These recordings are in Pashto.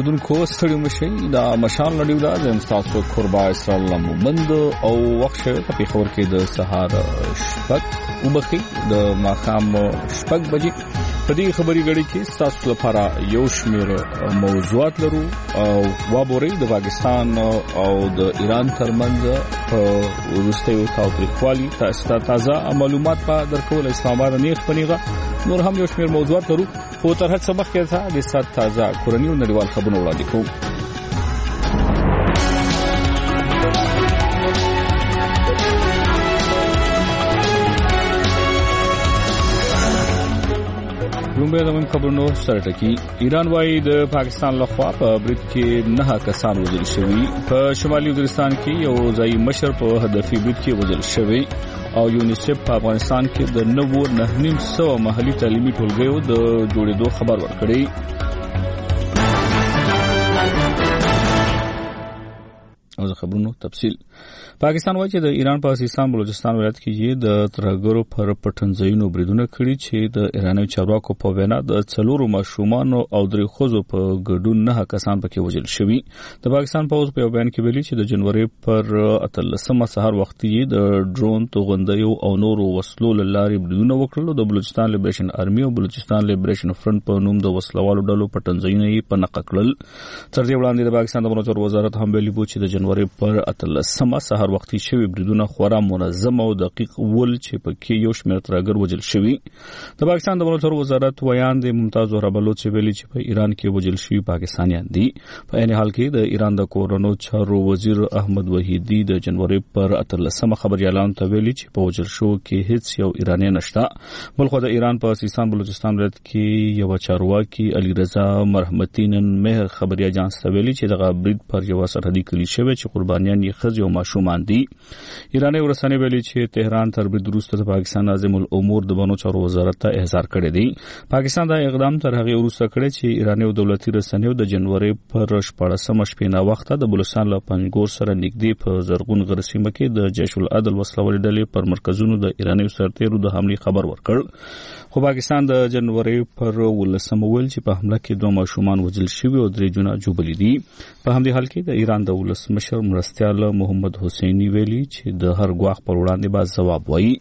اوریدونکو ستړي مشئ دا مشال رادیو دا د تاسو قربا اسرائیل مومند او وخت په پیښور کې د سهار شپږ وبخي د ماخام شپږ بجې په دې خبري غړي کې تاسو لپاره یو شمېر موضوعات لرو او وابوري د پاکستان او د ایران ترمنځ په ورستیو تاوتریخوالي تازه معلومات په درکول اسلام آباد نیغ پنیغه نور هم یو شمېر موضوعات لرو خو تر هڅه مخکې ته د سات تازه کورنۍ او نړیوال خبرونه وړاندې کوو. لومبه د من خبرونو سره ټکی ایران وايي د پاکستان لخوا په برید کې 9 کسان وژل شوي. په شمالي وزیرستان کې یو ځای مشر په هدفي برید کې وژل شوی او یونیسف په افغانستان کې د 9.5 محلي تعلیمي ټولګیو د جوړېدو خبر ورکړی. او د خبرونو تفصیل پاکستان وايي چې د ایران په سیستان بلوچستان ولایت کې د ترهګرو پر پټنځایونو بریدونه کړي چې د ایراني چارواکو په وینا د 4 ماشومان او 3 ښځو په ګډون 9 کسان پکې وژل شوي. د پاکستان پوز په بیان کې ویلي چې د جنوري پر 13 سهار وخت یې د ډرون توغندیو او نورو وسلو لاري بریدونه وکړل. د بلوچستان لیبریشن آرمي او بلوچستان لیبریشن فرنٹ په نوم د وسلوالو ډلو پټنځایونه یې په نقل کړل. تر دې وړاندې د پاکستان د امنیت وزارت هم ویلي و چې د جنوري پر 13 سهار وختي شوی بریدونه خورا منظم او دقیق ول چې پکې یو شمېر ترهګر وژل شوي. د پاکستان د امنیت وزارت ویاند ممتاز زهرا بلوچ ویلي چې په ایران کې وژل شوي پاکستانیان دي. په عین حال کې د ایران د کورونو چارو وزیر احمد وحیدی د جنوري پر 13 خبري اعلان ته ویلي چې په وژل شو کې هیڅ یو ایرانی نشته. بلخو د ایران په سیستان بلوچستان ولایت کې یو چارواکي علي رضا مرحمتي نن مهر خبري اجانس ته ویلي چې د برید پر یو سرحدي کلی شوی چې قربانیان یې ښځې او ماشومان دي. ایرانی ورسنۍ ویلي چې تهران تر برید وروسته د پاکستان ناظم الامور د بنو چارو وزارت ته احضار کړی دی. پاکستان دا اقدام تر هغه وروسته کړی چې ایرانی او دولتي رسنیو د جنوري پر 14 شپې نه وخته د بلوچستان له پنځګور سره نږدې په زرغون غر سیمه کې د جیش العدل وسلوالي ډلې پر مرکزونو د ایرانی سرتیرو د حمله خبر ورکړ. خو پاکستان د جنوري پر 19 ول چې په حمله کې 2 ماشومان وژل شوي او 3 جونه جوړلي دي. په همدې حال کې د ایران د ولسمشر مرستیال محمد حسینی ویلي چې د هر ګواښ پر وړاندې به ځواب وایي.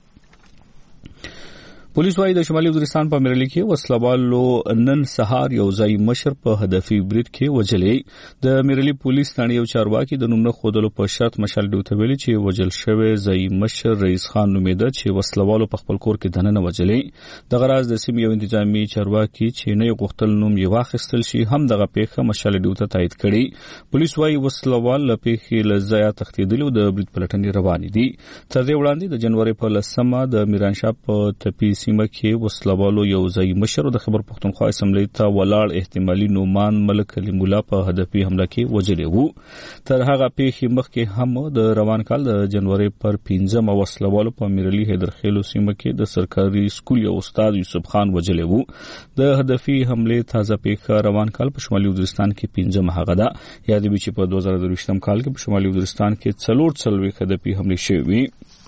پولیس وايي د شمالي وزیرستان په میرلی کې وسلوالو نن سهار یو ځای مشر په هدفي برید کې وژلې. د میرلی پولیس ثاني یو چارواکي د نوم نه خودلو په شرط مشال ډیوته ویلي چې وژل شوی ځای مشر رئیس خان نومیده چې وسلوالو په خپل کور کې دننه وژلې. د غراز د سیمې یو انتظامی چارواکي چې نه غوښتل نوم یې واخیستل شي هم دغه پیښه مشال ډیوته تایید کړي. پولیس وايي وسلوال له پیښې له ځایه تښتېدلي او د برید پلټنې روانې دي. تر دې وړاندې د جنوري په 10 د میرانشاه په تپي سیمه کې وسلوالو یو ځای مشر د خبر پښتونخوا اسمبلی ته ولاړ احتمالي نومان ملک علي مولا په هدفي حمله کې وژلی وو. تر هغه پیښې مخکې هم د روان کال د جنوري پر 15 وسلوالو په میرلی حیدرخیلو سیمه کې د سرکاري سکول یو استاد یوسف خان وژلی وو. د هدفي حمله تازه پیښه روان کال په شمالي وزیرستان کې 15 هغه ده. یادوي چې په 2023 کال کې په شمالي وزیرستان کې 4 هدفي حمله شوې.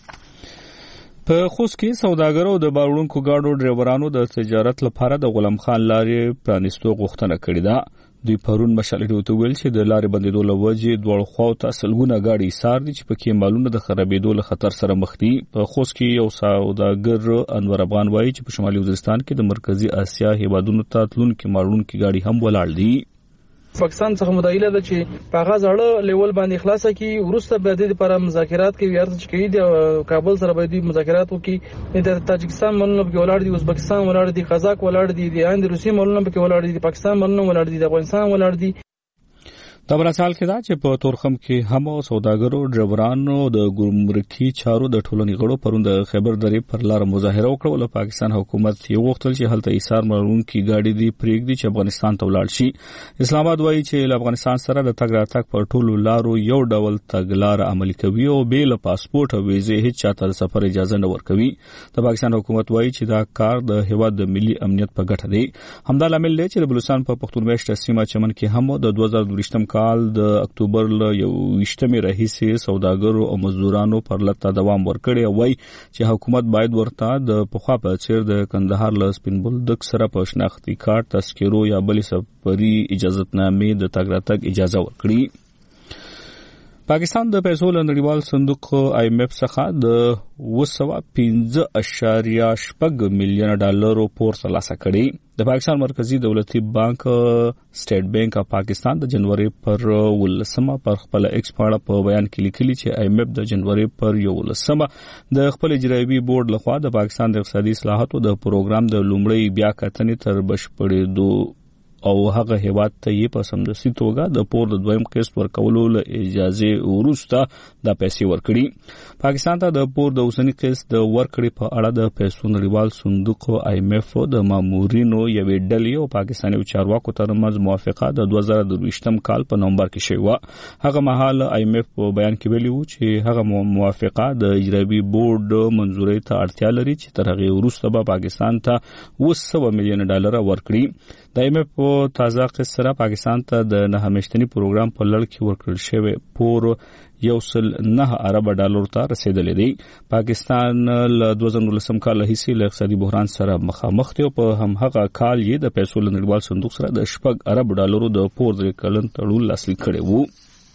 په خوست کې سوداګرو د باروړونکو گاډو ډرایورانو د تجارت لپاره د غلام خان لارې پرانیستو غوښتنه کړې ده. دوی پرون مشالې ته ویل چې د لارې بندیدو له وجې دوړ خواو ته سلګونه گاډي ایثار دي چې پکې مالونه د خرابېدو له خطر سره مخ دي. په خوست کې یو سوداګر انور افغان وایي چې په شمالي وزیرستان کې د مرکزی اسیا هیوادونو ته تلونکي مالونکي گاډي هم ولاړ دي. پاکستان څخه مدعیله ده چې په هغه ځړه لیول باندې خلاصه کی ورسته به د لپاره مذاکرات کوي ارڅ کوي د کابل سره به د مذاکرات وکي. د تاجکستان ملونه په ولاړ دي، ازبکستان ولاړ دي، قزاق ولاړ دي، د هند روسي ملونه په ولاړ دي، پاکستان ملونه ولاړ دي، د افغانستان ولاړ دي. د برسال کې دا چې په تورخم کې هم سوداګرو ډرایورانو د ګمرکي چارو د ټولنې غړو پرون د خیبر درې پر لار مظاهره وکړه. له پاکستان حکومت یې وغوښتل چې هلته ایثار مالونکي گاډي دی پرېږدي چې افغانستان ته ولاړ شي. اسلام آباد وایي چې له افغانستان سره د تګ راتګ پر ټولو لارو یو ډول تګلار عملي کوي او بې له پاسپورت او ویزې هیڅ چاته د سفر اجازه نه ورکوي. د پاکستان حکومت وایي چې دا کار د هیواد د ملي امنیت په ګټه دی. همدا لامل دی چې د بلوچستان په پښتون میشته سیمه چمن کې هم د 2022 کال د اکتوبر ل 28 راهیسې سوداګرو او مزدورانو پر لته دوام ورکړی وای چې حکومت باید ورته د پخوا په څیر د کندهار ل سپین بولدک سره په شناختی کارت تذکرو یا بلې سفري اجازهتنامې د تګ راتګ اجازه ورکړي. پاکستان د پیسو له نړیوال صندوق IMF څخه د 215.8 مليون ډالرو پور ترلاسه کړي. د پاکستان مرکزی دولتي بانک سټیټ بانک اف پاکستان د جنوري پر 18 پر خپل ایکس پاڼه په بیان کې لیکلي چې IMF د جنوري پر 18 د خپل اجرایي بورډ لخوا د پاکستان د اقتصادي اصلاحاتو د پروګرام د لومړی بیا کتنې تر بشپړېدو او هغه هیواد ته یې په سمدستي توګه د پور د دویم قسط ورکولو له اجازه وروسته د پیسې ورکړي. پاکستان ته د پور د اوسنی قسط د ورکړې په اړه د پیسو نړیوال صندوق IMF د مامورینو یوې ډلې او پاکستاني چارواکو ترمنځ موافقه د 2023 کال په نومبر کې شوې و. هغه مهال IMF په بیان کې ویلي و چې هغه موافقه د اجرایي بورډ منزوري ته اړتیا لري چې تر هغه وروسته به پاکستان ته 200 مليون ډالر ورکړي. د IMF په تازه قسط سره پاکستان ته د 9 میاشتنی پروګرام په لړ کې ورکړل شوی پور 1.9 ارب ډالر ته رسیدلی دی. پاکستان له 2019 کال هیڅ له اقتصادي بحران سره مخامخ دی او په همغه کال یې د پیسو له نړیوال صندوق سره د 10 ارب ډالرو د پور د کلن تړون لاسلیک کړی وو.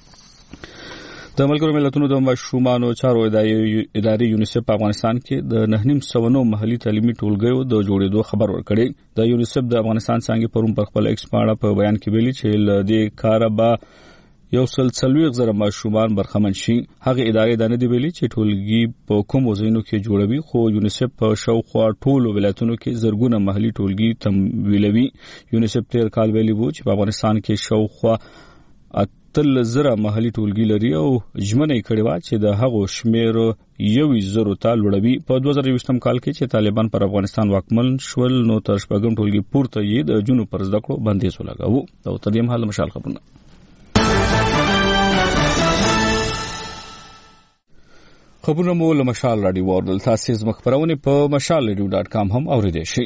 د ملګرو ملتونو د ماشومانو چارو ادارې یونیسف په افغانستان کې د 990 محلي تعلیمي ټولګیو د جوړېدو خبر ورکړی. د یونیسف د افغانستان څنګه پرون پر خپل ایکس پاڼه په بیان کې ویلي چې ل دې کار به 140,000 ماشومان برخمن شي. هغه ادارې د نه دی ویلي چې ټولګي په کوم وزینو کې جوړوي، خو یونیسف په شاوخوا ټولو ولایتونو کې زرګونه محلي ټولګي تمویلوي. یونیسف تیر کال ویلي وو چې په افغانستان کې شاوخوا 3,000 محلي ټولګي لري او ژمنه یې کړې و چې د هغو شمیر 1,000 ته لوړوي. په 2020 کال کې چې طالبان پر افغانستان واکمن شول نو تر شپږم ټولګي پورته یې د جنو پر زده کړو بندیز ولګاوه. او تدیم حال مشال خبرونه مو له مشال رادیو ورل تاسو زموږ خبرونه په mashalradio.com هم اوریدئ شئ.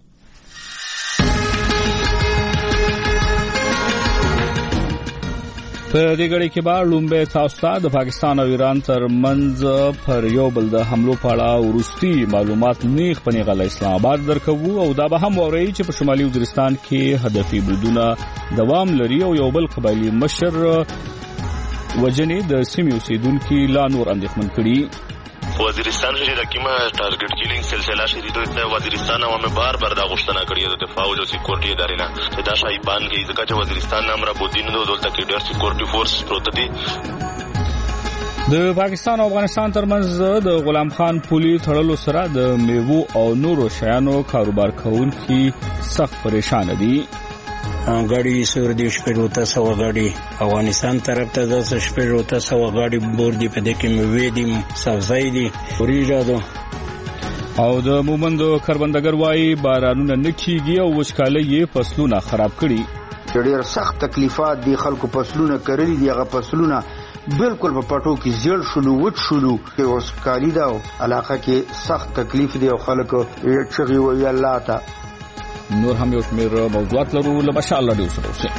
په دې غړي کې به لومبه تاسو ته د پاکستان او ایران ترمنځ پر یو بل د حملو په اړه ورستي معلومات نیغ په نیغه اسلام آباد درکوو او دا به هم اوري چې په شمالي وزیرستان کې هدفي بریدونه دوام لري او یو بل قبایلی مشر وجنې د سیمې اوسیدونکو لا نور اندېښمن کړي. وزیرستان شهید حکیمه ټارګټ کیلینګ سلسله شدیدو ته وزیرستان او بار د غوښتنه کړې د دفاع او سکیورټي ادارې نه دا شایبان کې ځکه چې وزیرستان امر بودین د دولت کې ډېر سکیورټي فورس پروت دي. د پاکستان او افغانستان ترمنځ د غلام خان پولي تړلو سره د میوو او نورو شیانو کاروبار کوونکي سخت پریشان دي. غاړي سور دي شپږ سو غاړي افغانستان طرف ته د شپږ سو غاړي بوردي په دې کې مې دي سبزی دي وريجادو او د مومند کروندګر وايي بارانونه نکېږي او وشکاله یې فصلونه خراب کړي. ډېر سخت تکلیفات دي خلکو فصلونه کړلي دي هغه فصلونه بالکل په پټو کې زیړ شلو وټ شلو کې اوس کالی دا علاقه کې سخت تکلیف دی او خلکو یې چغي وی الله ته. نور هم یو شمېر موضوعات لرو له ماشاءالله ډېر سره اوسئ.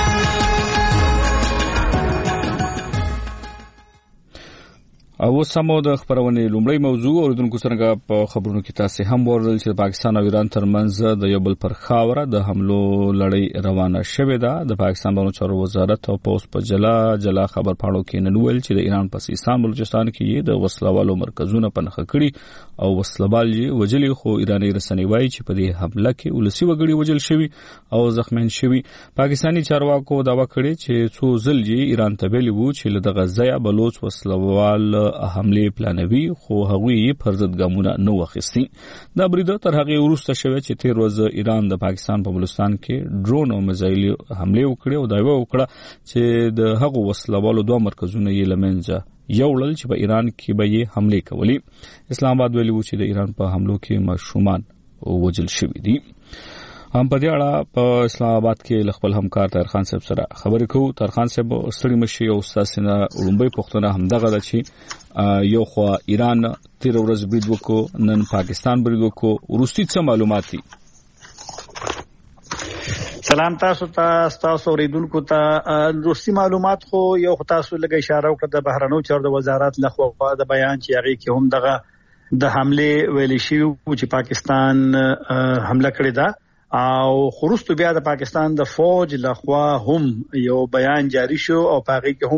او سمو د خبرونه لومړی موضوع اوریدونکو سره په خبرونو کې تاسو هم ورل چې پاکستان او ایران ترمنځ د یو بل پر خاوره د حملو لړۍ روانه شوې ده. د پاکستان بانو چارو وزارت او پوس په جلا خبر پاڼو کې نن ویل چې د ایران په سیستان بلوچستان کې د وسلوالو مرکزونه پنهخه کړي او وسلوال یې وجلي، خو ایراني رسنۍ وایي چې په دې حمله کې ولسی وګړي وجل شوي او زخمین شوي. پاکستاني چارواکو دعوا کړې چې څو ځل یې ایران ته ویلي وو چې له دغه ځایه بلوچ وسلوال حمله پلانوي، خو هغوی یې پر ضد ګامونه نه واخیستي. دا برید تر هغه وروسته شوی چې تیر ورځ ایران د پاکستان په بلوچستان کې ډرون او میزایل حمله وکړه او دعوا وکړه چې د هغو وسلوالو دوه مرکزونه یې لمنځه یوړل چې په ایران کې به یې حمله کولې. اسلام آباد ویلي و چې د ایران په حملو کې ماشومان وژل شوي دي. هم په دې اړه په اسلام آباد کې خپل همکار طاهر خان صاحب سره خبرې کوو. طاهر خان صاحب ستړي مشي او تاسو نه لومبۍ پښتنه هم دغه د چې یو خو ایران تیر ورځ برید وکړو، نن پاکستان برید وکړو، ورستي څه معلومات دي؟ سلام تاسو اوریدونکو ته روسي معلومات خو یو تاسو لږه اشاره وکړه د بهرنیو چارو د وزارت لخوا د بیان چې هغه کې هم دغه د حمله ویل شي چې پاکستان حمله کړې ده او خروستو بیا د پاکستان د فوج لخوا هم یو بیان جاری شو او هغه کې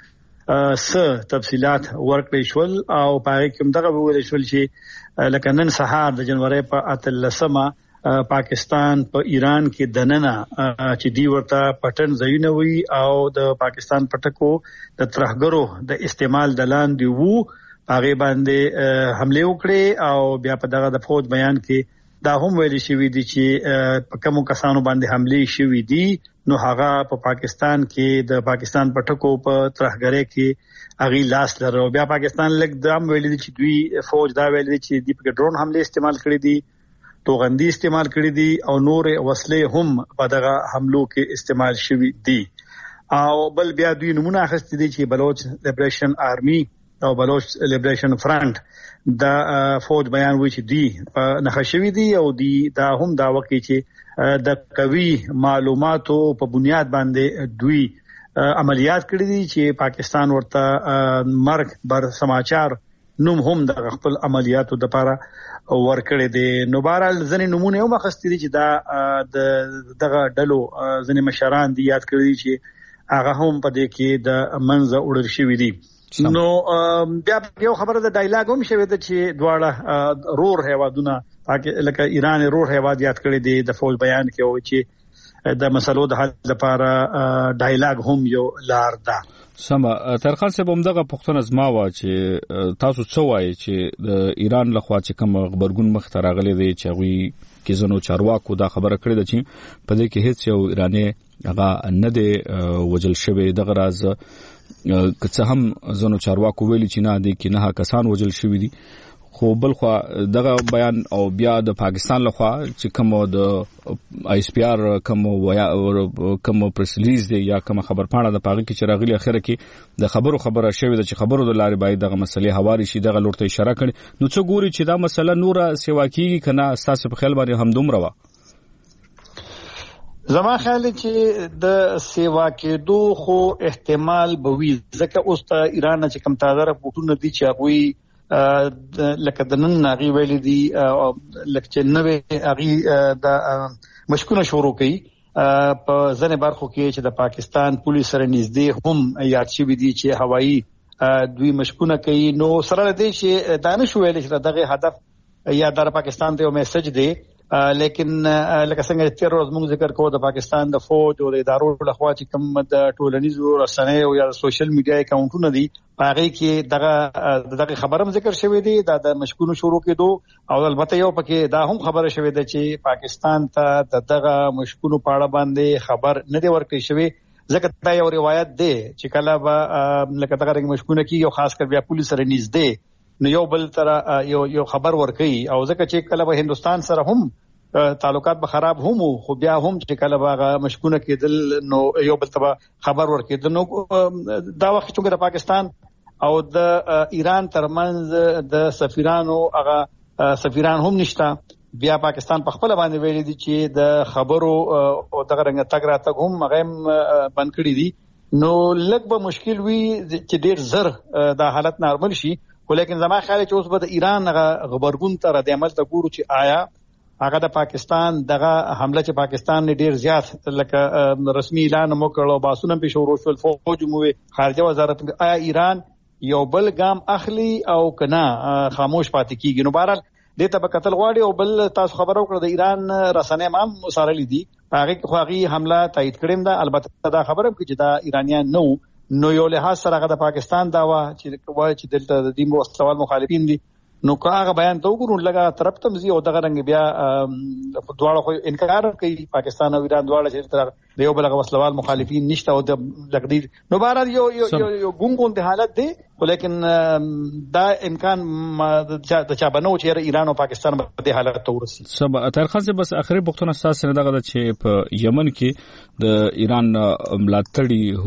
هم څه تفصيلات ورکړې شول او هغه کې هم دغه ویل شول چې لکه نن سهار د جنوري په 13 پاکستان په ایران کې دننه چې دی ورته پټن ځایونه وي او د پاکستان پټکو د ترهګرو د استعمال دلان دی وو هغه باندې حمله وکړي او بیا په دغه د فوج بیان کې دا هم ویل شوی دی چې په کومو کسانو باندې حمله شوی دی نو هغه په پاکستان کې د پاکستان پټکو په ترهګرۍ کې اغي لاس لرو بیا پاکستان لګ دام ویل دي چې دوی فوج دا ویل دي چې دی په ډرون حمله استعمال کړی دي توغندي استعمال کړی دي او نور وسلې هم په دغه حملو کې استعمال شوی دي او بل بیا دوی نمونه اخستې دي چې بلوچ لیبریشن آرمي او بلوچ لیبریشن فرنٹ دا فوج بیان وی چې دی نخښوي دي او دی دا هم دا وکړي چې د قوي معلوماتو په بنیاد باندې دوی عملیات کړی دي چې پاکستان ورته مرګ بر سماچار نوم هم د خپل عملیاتو د لپاره ورکړی دي نو بهرحال ځنې نمونه هم اخستې دي چې دا دغه ډلو ځنې مشران دي یاد کړی دي چې هغه هم په دې کې د منځ وړل شوی دي نو بیا یو خبره د ډایلاګ هم شوی ده چې دواړه رور هیوادونه لکه ایران رور هیواد یاد کړی دي د فوج بیان کې او چې د مسلو د حل لپاره ډایلاګ هم یو لار ده سم ترخان صاحب هم دغه پښتون ازما وا چې تاسو څه وایي چې د ایران لخوا چې کوم خبرګون مخ ته راغلي دي چې غوي کې زنو چارواکو دا خبره کړې ده چې په دې کې هیڅ یو ایرانی هغه نه دی وجل شوی دغه راز که هم زنو چارواکو ویلي چې نه دي کې نه کسان وجل شوی دي خو بل خو دغه بیان او بیا د پاکستان لخوا چې کوم د آی اس پی آر کوم پریس ریلیز دی یا کوم خبر پاڼه د پاغي کې چراغلی اخره کې د خبره شوی د چې خبرو د لارې باید دغه مسلې حواله شي دغه لورته اشاره کړي نو څه ګوري چې دا مسله نور سیوا کیږي کنه اساس په خیال باندې هم دومره وا زما خیال چې د سیوا کېدو خو احتمال بوي ځکه اوس ته ایران چې کم تازه راپورټونه دي چې هغه لکه د نن هغه ویل دي لکه چې نوې هغه د مشکونه شروع کړي په ځنې برخو کې چې د پاکستان پولیس سره نږدې هم یاد شوی دي چې هوایي دوی مشکونه کوي نو سره دې چې دانش ویل چې دغه هدف یا د پاکستان ته یو میسج دی لیکن لکه څنګه چې روز موږ ذکر کوو د پاکستان د فوج او د ادارو له خوا چې کوم د ټولنیزو رسنیو یا سوشل میډیا اکاونټونه دي هغه کې دغه خبرم ذکر شوی دی د مشکونو شروع کېدو او البته یو پکې دا هم خبره شوی دی چې پاکستان ته دغه مشکونو په اړه باندې خبر نه دی ورکړی شوی ځکه دا یو روایت دی چې کله به لکه دغه مشکونه کې یو خاص کر بیا پولیس سره نږدې نو یو بل تر یو خبر ورکړي او ځکه چې کله به هندستان سره هم تعلقات به خراب هم خو بیا هم چې کله باغه مشکونه کېدل نو یو بل ته خبر ورکړي نو دا وخت چې د پاکستان او د ایران ترمنځ د سفیرانو هغه سفیران هم نشته بیا پاکستان په خپل باندې ویلي دي چې د خبرو او دغه رنګ تګ راتګ هم هغه بند کړی دي نو لږ به مشکل وي چې ډیر زر د حالت نارمل شي ولیکن زما خیال چې اوس به د ایران غبرګون تر د عمل ته ګورو چې آیا هغه د پاکستان دغه حمله چې پاکستان نه ډیر زیات لکه رسمي اعلان مو کړو باسونه په شروع شول فوج مو خارجه وزارت آیا ایران یو بل ګام اخلي او کنا خاموش پاتې کیږي نو بهرحال د ته قتل غواړي او بل تاسو خبرو کړو د ایران رسنۍ هم مسارلې دي هغه خوغي حمله تایید کړم دا البته دا خبره کوي چې دا ایرانیان نو یو له سره هغه د پاکستان داوا چې دلته د دې مستوال مخالفین دي نو هغه بیان ته وګورو لګا طرف ته مزي او دغه رنګ بیا دواړه خو انکار کوي پاکستان او ایران دواړه چې د یو بل وسلوال مخالفین نشته او د لګدي نو بهر یو ګونګون د حالت دی ولیکن دا امکان د چا بنو چې ایران او پاکستان په دې حالت ته ورسي سبا ترخص بس اخري پښتون اساس سره دغه چې په یمن کې د ایران ملاتړي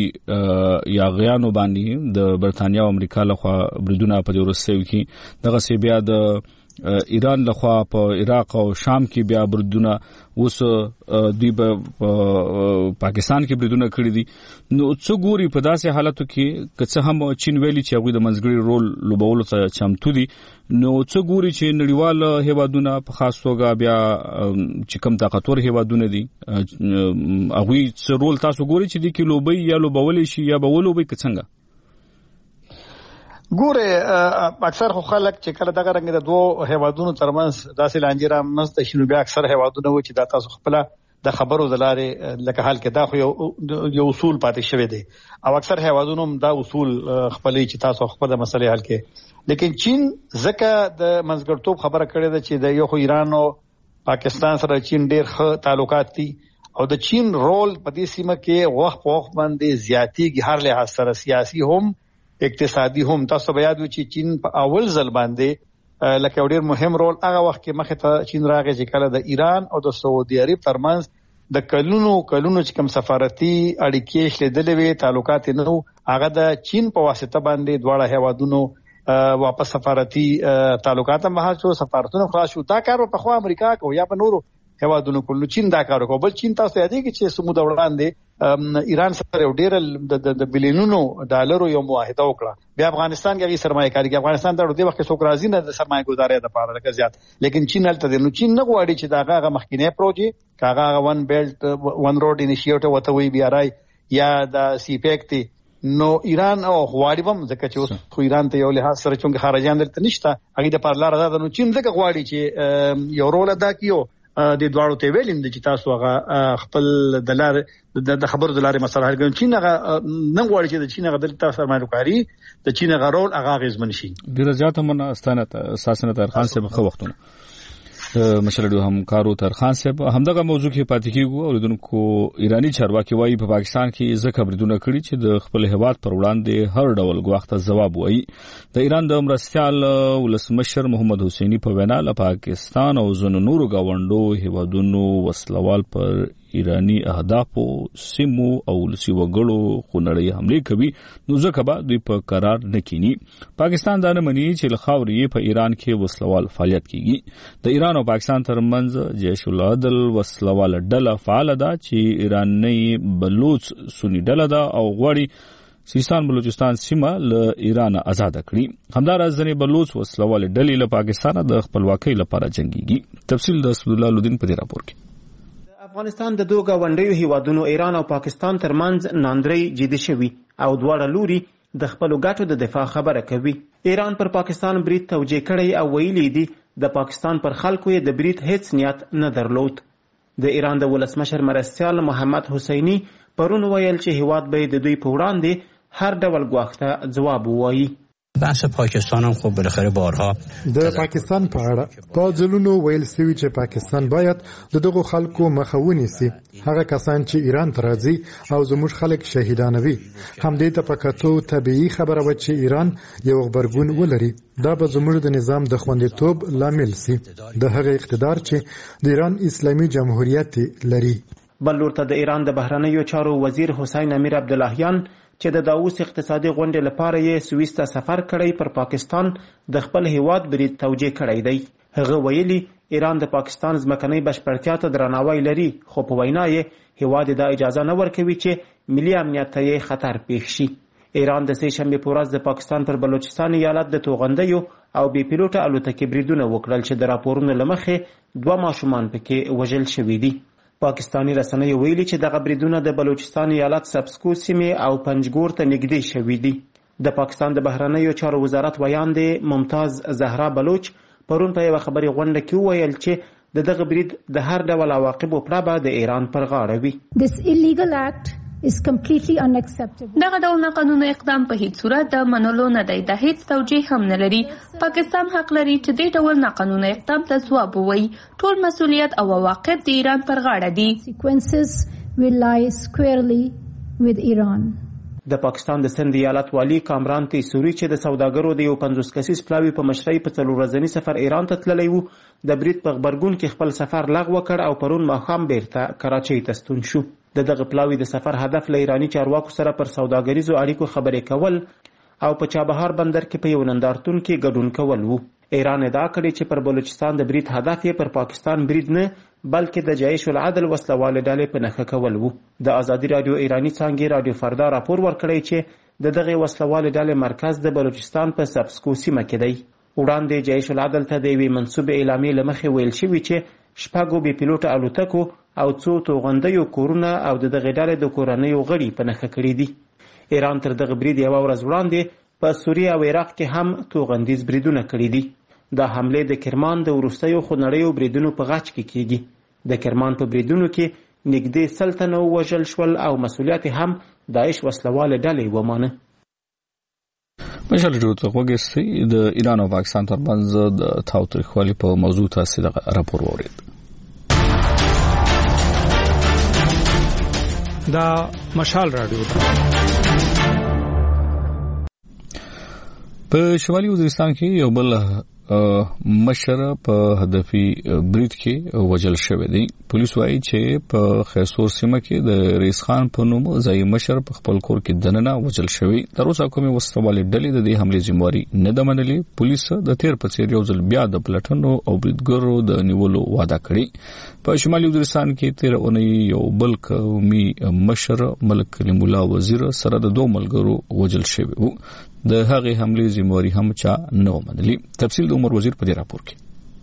حوثي یا غیانو باندې د برتانیا او امریکا لخوا بریدونه په ورسېو کې دغه سی بیا د ایران لخوا په عراق او شام کې بیا بریدونه اوس دوی په پاکستان کې بریدونه کړی دي نو څو ګوري په داسې حالاتو کې که هم چین ویلي چې هغه د منځګړي رول لوبولو ته چمتو دي نو څو ګوري چې نړیوال هیوادونه په خاص توګه بیا چې کوم طاقتور هیوادونه دي هغه څه رول تاسو ګوري چې د کې لوبي یا لوبول شي یا بولوبي څنګه ګوره اکثر خو خلک چې کله دغه رنګ د دوه هیوادونو ترمنځ داسې لانجه مست شنو بیا اکثر هیوادونه و چې دا تاسو خپل د خبرو دلاره لکه حال کې دا خو یو اصول پاتې شوی دی او اکثر هیوادونو دا اصول خپلې چې تاسو خپل د مسلې حل کې لیکن چین ځکه د منځګړتوب خبره کړې ده چې د یو خو ایران او پاکستان سره چین ډېر ښه تعلقات دي او د چین رول په دې سیمه کې وخت باندې زیاتیږي هر لحاظ سره سیاسي هم اقتصادي هم تاسو بیا د چین په اول ځل باندې لکه ډیر مهم رول هغه وخت کې مخه ته چین راغی چې کله د ایران او د سعودي عرب ترمنځ د کلونو چې کوم سفارتي اړیکې شلیدلې وي تعلقات نو هغه د چین په واسطه باندې دواړه هیوادونو واپس سفارتي تعلقات مهار شو سفارتونو خلاص شو دا کار په خو امریکا کو یا په نورو هیوادونو کولو چین دا کار کو بل چین تاسو یادې کې چې سمود وړاندې ایران سره ډېر د بلینونو ډالرو یو معاهده وکړه بیا افغانستان کې سرمایه‌کاري کې افغانستان ته د وخت څوک راځي نه د سرمایه‌ګذارۍ لپاره لکه زیات لیکن چین هلته نو چین نه غواړي چې دا هغه مخکینه پروژې هغه ون بیلټ ون روډ انیشیټیو وته وی بي آر آی یا د سی پیک تی نو ایران او غواړي هم ځکه چې اوس خو ایران ته یو لحاظ سره چونګ خارجان دلته نشته هغه د پارلار ده نو چین ځکه غواړي چې یو رول ادا کیو د دوړو ته ویلم چې تاسو هغه خپل دلار د خبرو دلارې مسله حل کوي چین هغه نه غواړي چې د چین هغه دلته سرمایه‌کاري د چین هغه رول هغه غیزمن شي ډیر زیات هم استانه اساسنه ترخان صاحب خو وختونه مشرډو همکارو ترخان صاحب همدغه موضوع کې پاتې کیږو اوریدونکو ایرانی چارواکي وايي په پاکستان کې ځکه بریدونه کړي چې د خپل هیواد پر وړاندې هر ډول غوښته ځواب وایي د ایران د مرستيال ولسمشر محمد حسینی په وینا له پاکستان او زونو نورو گاونډو هیوادونو وسلوال پر ایرانی اهدافو سیمو او ولسی وګړو خونړی حمله کوي نو ځکه به دوی په قرار نکینی پاکستان دا نه مني چې لخاوري په ایران کې وسلوال فعالیت کوي د ایران او پاکستان ترمنځ جیش العدل وسلوال ډله فعال ده چې ایرانی بلوچ سنی ډله ده او غوړي سیستان بلوچستان سیمه له ایران آزاد کړي همدارس ځنې بلوچ وسلوال ډلې له پاکستان د خپلواکۍ لپاره جنگيږي تفصیل د اسد الله لودین په دې راپور کې افغانستان د دوه گاونډیو هیوادونو ایران او پاکستان ترمنځ ناندري جدي شوي او دواړه لوري د خپل ګټو د دفاع خبره کوي ایران پر پاکستان برید توجیه کړی او ویلي دي د پاکستان پر خلکو یې د برید هیڅ نیت نه درلود د ایران د ولسمشر مرستيال محمد حسینی پرون ویل چې هیواد به د دوی په وړاندې هر ډول غوښته ځواب ووایي بحث پاکستان هم خب بالاخره بارها د پاکستان په اړه په ځلونو ویل سوي چې پاکستان باید د دغو خلکو مخه ونیسي هغه کسان چې ایران ته راځي او زموږ خلک شهیدانوي همدې ته پکاتو طبيعي خبره و چې ایران یو خبرګون ولري دا به زموږ د نظام د خوندیتوب لامل سي د هغه اقتدار چې د ایران اسلامي جمهوریت لري بل ورته د ایران د بهرنیو چارو وزیر حسین امیر عبداللهیان چې د داووس اقتصادي غونډې لپاره یې سویس ته سفر کړی پر پاکستان د خپل هیواد برید توجیه کړی دی هغه ویلي ایران د پاکستان ځمکنۍ بشپړتیا ته درناوی لري خو په وینا یې هیواد دا اجازه نه ورکوي چې ملي امنیت ته یې خطر پیښ شي ایران د سې شنبې په ورځ د پاکستان پر بلوچستان ایالت د توغندیو او بې پیلوټه الوتکې بریدونه وکړل چې د راپورونو له مخې 2 ماشومان پکې وژل شوي دي پاکستانی رسنیو ویلي چې دغه بریدونه د بلوچستان ایالت سبسکو سیمې او پنجګور ته نږدې شوي دي د پاکستان د بهرنیو چارو وزارت ویاندې ممتاز زهرا بلوچ پرون په یوه خبري غونډه کې وویل چې دغه برید د هر ډول عواقبو پرته د ایران پر غاړه وي This illegal act is completely unacceptable. دغه ډول ناقانونه اقدام په هیڅ صورت د منلو نه دی د هیڅ توجیه هم نه لري پاکستان حق لري چې دې ډول ناقانونه اقدام ته ځواب ووایي ټول مسؤلیت او عواقب د ایران پر غاړه دي Consequences will lie squarely with Iran. د پاکستان د سند ایالت والی کامران تیسوري چې د سوداګرو د یو 50 کسیز پلاوي په مشرۍ په 4 ورځنی سفر ایران ته تللی وو د برید په خبرګون کې خپل سفر لغوه کړ او پرون ماښام بیرته کراچۍ ته ستون شو د دغه پلاوي د سفر هدف له ایرانی چارواکو سره پر سوداګریزو اړیکو خبرې کول او په چابهار بندر کې په یو نندارتون کې ګډون کول وو ایران ادعا کړې چې پر بلوچستان د برید هدف یې پر پاکستان برید نه بلکې د جیش العدل وسلوالې ډلې په نښه کول وو. د ازادي رادیو ایرانی څانګې رادیو فردا راپور ورکړی چې د دغه وسلوالې ډلې مرکز د بلوچستان په سبسکو سیمه کې دی. وړاندې جیش العدل ته د یوې منسوبې اعلامیې له مخې ویل شوي چې 6 بې پیلوټه الوتکو او 2 توغندیو کورونه او د دغه ډلې د کورنیو غړي په نښه کړي دي. ایران تر دغه برید یوه ورځ وړاندې په سوریه او عراق کې هم توغندیز بریدونه کړي دي. دا حملې د کرمان د وروستیو خونړیو بریدونو په غچ کې کیږي. د کرمان په بریدونو کې نږدې 100 تنه ووژل شول او مسؤلیت هم داعش وسلوالې ډلې ومانه. مشال جوړ وګورئ د ایران او پاکستان ترمنځ د تاوتریخوالي په موضوع تاسو د راپور وورید. دا مشال رادیو په شمالي وزیرستان کې یو بل مشر په هدفي برید کې وژل شوی دی. پولیس وايي چې په خیسور سیمه کې د رئیس خان په نوم ځای مشر په خپل کور کې دننه وژل شوی. تر اوسه کومې وسلوالې ډلې د دې حملې ذمہواري نه ده منلې. پولیس د تیر په څیر یو ځل بیا د پلټنو او بریدګرو د نیولو وعده کړې. په شمالي وزیرستان کې تیر اونۍ یو بل قومي مشر ملک کلیم الله وزیر سره د 2 ملګرو وژل شوی وو. د هغې حملې ذمہواري هم چا نه منلې. تفصیل د عمر وزیر په دې راپور کې.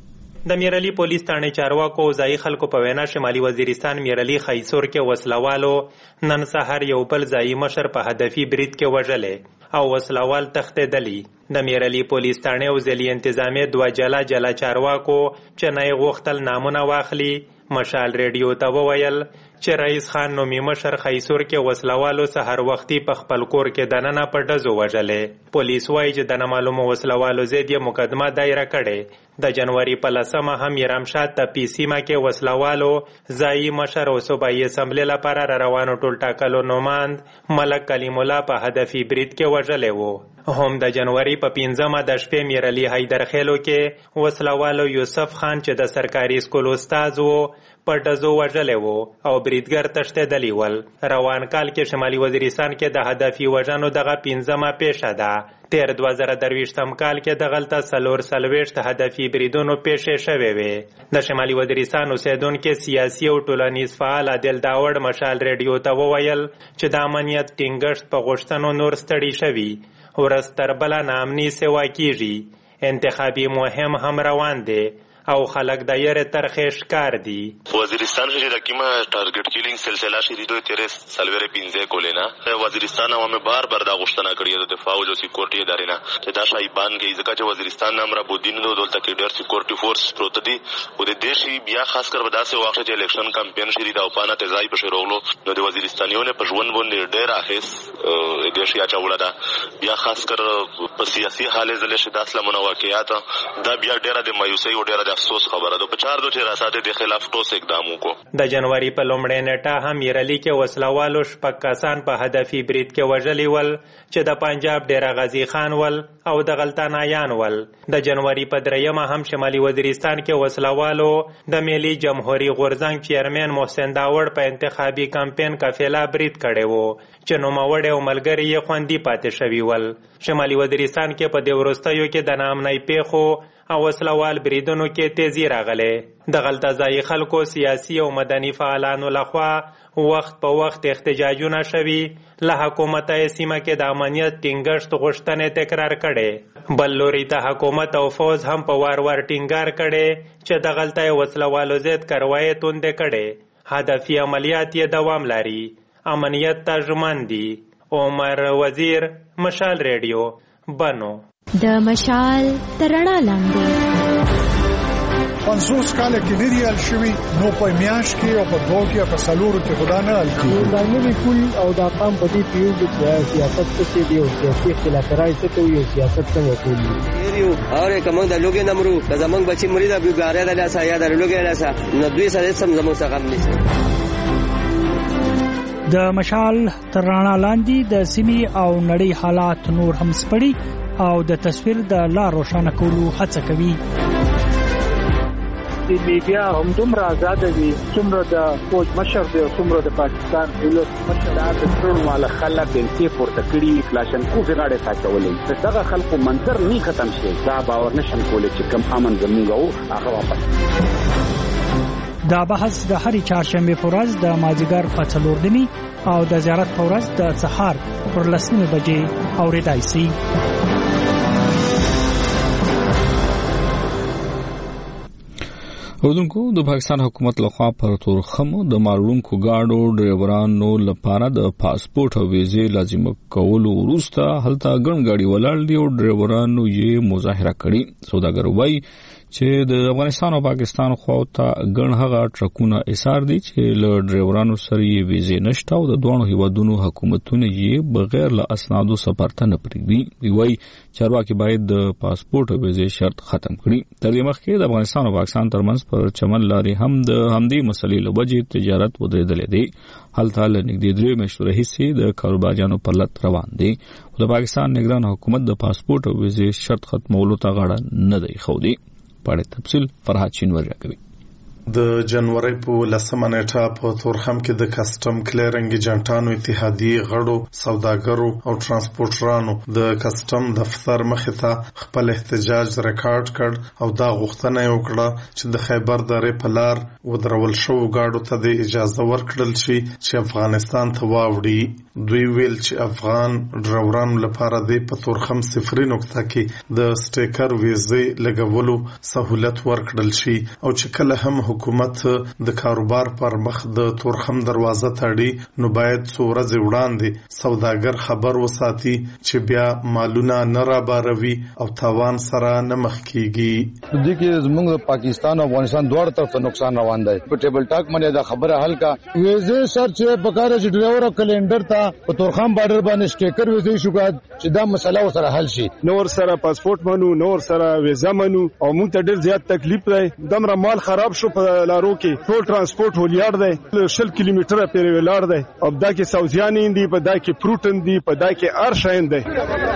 د میرعلی پولیس تانه چارواکو ځای خلکو په وینا شمالي وزیرستان میرعلی خیسور کې وسلوالو نن سحر یو بل ځای مشر په هدفي برید کې وژلې او وسلوال تښتېدلي. د میرعلی پولیس تانه او ځلي انتظامیه 2 جلا چارواکو چې نه غوښتل نامونه واخلي مشال ریډیو ته وویل چې رئیس خان نومي مشر خیسور کې وسلوالو سحر وختي په خپل کور کې دننه په ډزو وژلې. پولیس وایي چې د نامعلومو وسلوالو ضد یې مقدمه دایره کړې. د جنوري په 10مه هم یرمشاد ته پیسیمه کې وسلوالو ځایي مشر او صوبایي اسمبلې لپاره روانو ټول ټاکلو نوماند ملک کلیم الله په هدفي برید کې وژلې وو. هم د جنوري په 15مه د شپې میرعلی حیدرخیلو کې وسلوالو یوسف خان چې د سرکاري سکول استاد وو په ډزو وژلې وو او بریدګر تښتېدلي ول. روان کال کې شمالي وزیرستان کې د هدفي وژنو دغه 15مه پیښه ده. تیر 2023م کال کې دغلته 440 هدفي بریدونو پیښې شوې وې. د شمالي وزیرستان اوسیدونکو سیاسي او ټولنیز فعال عادل داوړ مشال ریډیو ته وویل چې د امنیت ټینګښت په غوښتنو نور ستړي شوي. ورځ تر بله ناامني سیوا کیږي. انتخابي مهم هم روان دی او خلک د یې ترخې ښکار دي. وزیرستان چې د کیما ټارګټ کیلینګ سلسله شری دوی تیرې سلوره 15 کولینا وزیرستان هم بار دا غوښتنه کړې ده د فوج او سکیورټي ادارې نه چې دا شایبان کې ځکه چې وزیرستان امر بودین نو دلته کې ډېر سکیورټي فورس پروت دي او د دیشي بیا خاص کر وداسه وخت چې الیکشن کمپاین شری دا پانه ته ځای په شروغلو نو د وزیرستانیونه په ژوند باندې ډېر اخیس دیشي اچوله ده بیا خاص کر په سیاسي حالې زله شدت لمنو واقعیات دا بیا ډېر د مایوسۍ او ډېر افسوس خبره ده. په 4 چې راساته د خلاف ټوس اقدام وکړو. د جنوري په لومړۍ نیټه هم میرعلی کې وسلوالو 6 کسان په هدفي برید کې وژلي ول چې د پنجاب ډیر غازی خان ول او د غلطانایان ول. د جنوري په 3مه هم شمالي وزیرستان کې وسلوالو د ملي جمهوریت غورځنګ چیرمن محسن داوړ په انتخابي کمپاین کافله برید کړی وو چې نوموړی او ملګری یې خوندي پاتې شوي ول. شمالي وزیرستان کې په دې وروستیو کې د ناامنۍ پیښو او وسلوال بریدونو کې تیزی راغله. د غلطه ځای خلکو سیاسي او مدني فعالانو لخوا وخت په وخت احتجاجونه شوي. له حکومت سیمه کې د امنیت ټینګښت غوښتنې تکرار کړي. بل لوري ته حکومت او فوج هم په وار ټینګار کړي چې د غلطه وسلوالو ضد کاروایی توندې کړي. هدفي عملیات یې دوام لري. امنیت ترجمان دي. عمر وزیر مشال ریډیو بنو. د مشال ترڼا لاندې 50 کال کې لري الشوي نو په میاش کې او په دوه کې په سالورو کې خدا نه الکی دا نوې کول او دا قام په دې پیو د سیاست څخه دی او سیاسي اختلافات څخه کوي سیاست څنګه کوي یو اوره کوم د لوګي نمرو د زمنګ بچي مریض ابو ګاره د لاسه یا د لوګي لاسه نو دوی سره سم زموږ څخه هم نشته. د مشال ترڼا لاندې د سیمې او نړۍ حالات نور هم سپړي او د تصویر د لا روښانه کولو هڅه کوي. د میډیا هم دومره آزاد دي څومره د فوج مشر دی او څومره د پاکستان دولت مشر د ټول مال خلک بنتي پورته کړي کلاشنکوف غاړه ساتولې دغه خلکو منظر نه ختم شي دا باور نشم کولای چې کم امن زموږ او هغه واپس دا بحث د هرې چهارشنبه په ورځ د مازیګر په 4 او د زیارت په ورځ د سهار پر 10 بجې اورېدای شي. اودونکو د پاکستان حکومت لخوا پر تورخم د مالونکو گاډو ډرایورانو لپاره د پاسپورت او ویزې لازم کولو وروسته هلته ګڼ گاډي ولاړ دي او ډرایورانو یې مظاهره کړې. سوداګر وایي چې د افغانستان او پاکستان خواته ګڼ هغه ټرکونه ایثار دي چې له ډرایورانو سره یې ویزې نشته او د دوه هیوادونو حکومتونه یې بغیر له اسنادو سفر ته نه پرېږدي. وایي چارواکي باید د پاسپورت او ویزې شرط ختم کړي. تر دې مخکې د افغانستان او پاکستان ترمنځ پر چمن لارې هم د همدې مسلې له وجې تجارت ودرېدلی دی. هلته له نږدې 3 میاشتو راهیسې د کاروباریانو په لټ روان دی. د پاکستان نگران حکومت د پاسپورت او ویزې شرط ختمولو ته غاړه نه دی ښودی. په اړه تفصیل فرهاد شینواری راکوي. د جنوري په 10 نیټه په تورخم کې د کسټم کلیرنګ ایجنټانو اتحادیې غړو سوداګرو او ترانسپورټرانو د کسټم دفتر مخې ته خپل احتجاج ریکارډ کړ او دا غوښتنه وکړه چې د خیبر درې په لار ودرول شو غاډو ته د اجازه ورکړل شي چې افغانستان ته واوړي. دوی ویل چې افغان ډرایورانو لپاره د په تورخم 0 نقطه کې د سټیکر ویزې لګولو سہولت ورکړل شي او چې کله هم حکومت د کاروبار پر مخ د تورخم دروازه تړي نو باید څو ورځې وړاندې سوداګر خبر وساتي چې بیا مالونه نه راباروي او تاوان سره نه مخ کیږي. د کې زموږ پاکستان او افغانستان دوه طرف ته نقصان روان دی. په ټیبل ټاک باندې دا خبره حل کا ویزه سر چې بکاره چې ډرایور او کلندر ته په تورخم بارډر باندې سټیکر ویزه شوګاد چې دا مسله وسره حل شي. نور سره پاسپورت منو نور سره ویزه منو او موږ ته ډیر زیات تکلیف دی. دمر مال خراب شو لارو کې ټول ترانسپورت ولیار دی 100 کیلومتره پیر ویلار دی او دا کې ساوزیان دي په دا کې پروټن دي په دا کې ارشاین دی.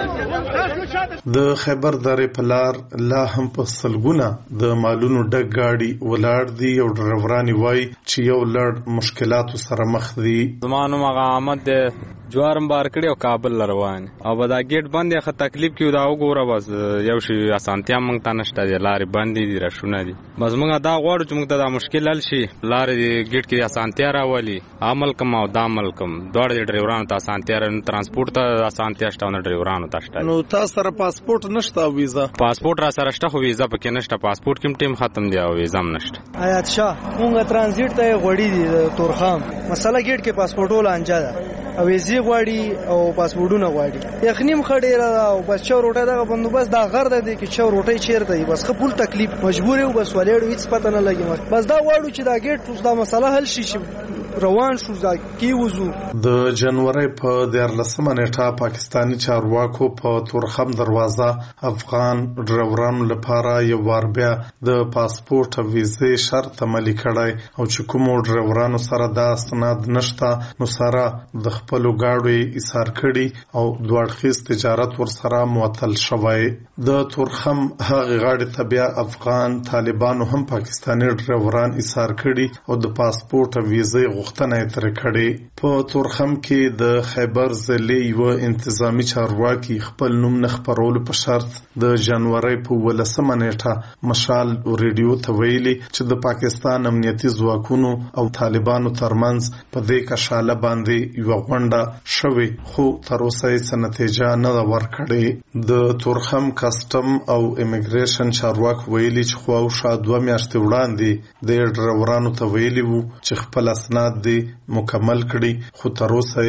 د خیبر درې په لار لا هم په سلګونه د مالونو ډک گاډي ولاړ دي او ډرایوران وایي چې یو لړ مشکلاتو سره مخ دي. زمانو مغه آمد جوارم بار کړی او کابل روان او دا گیټ باندې خه تکلیف کیو دا وګوره بس یو شی اسانتیا مونږ ته نشته دی لارې باندې دي رښونه دي بس مونږ دا غواړو چې مونږ ته دا مشکل حل شي لارې گیټ کې اسانتیا راولي عمل کم او دا عمل کم دوړ ډرایورانو ته اسانتیا ترانسپورت ته اسانتیا شته او ډرایورانو ته شته. نو تاسو سره پاسپورت نشته او ویزا؟ پاسپورت را سره شته خو ویزا پکې نشته. پاسپورت کوم ټیم ختم دی او ویزا هم نشته. آیات شاه مونږ ترانزیت ته غوړی دي تورخم مسله گیټ کې پاسپورت ول انجا ده او ویزه غواړي او پاسپورتونه غواړي. یخنیم خډیره او بس چا روټه دا بندوبست دا غر ده چې چا روټه چیرته بس خپل تکلیف مجبور یو بس ولېړو هیڅ پته نه لګي. بس دا واړو چې دا گیټ اوس دا مسله حل شي روان شو ځکه وزو. د جنوري په 14 نیټه پاکستانی چارواکو په تورخم دروازه افغان ډرایورانو لپاره یو وار بیا د پاسپورت او ویزې شرط عملي کړی او چې کوم ډرایورانو سره د اسناد نشته نو سره د خپل گاډو ایثار کړي او دوړخیز تجارت ورسره معطل شوی. د تورخم هغه غاډي ته بیا افغان طالبانو هم پاکستانی ډرایوران ایثار کړي او د پاسپورت او ویزې غوښتنه یې ترې کړې. په تورخم کې د خیبر ضلع یو انتظامی چارواکي خپل نوم نه خپرولو په شرط د جنوري په 18 نیټه مشال ریډیو ته ویلي چې د پاکستان امنیتي ځواکونو او طالبانو ترمنځ په دې کشاله باندې یو غونډه شوې خو تر اوسه یې نتیجه نه ورکړې. د تورخم کسټم او امیګریشن چارواکي ویلي چې خو شا 2 میاشتې وړاندې د ډرایورانو ته ویلي وو چې خپل اسناد دي مکمل کړي خو تر اوسه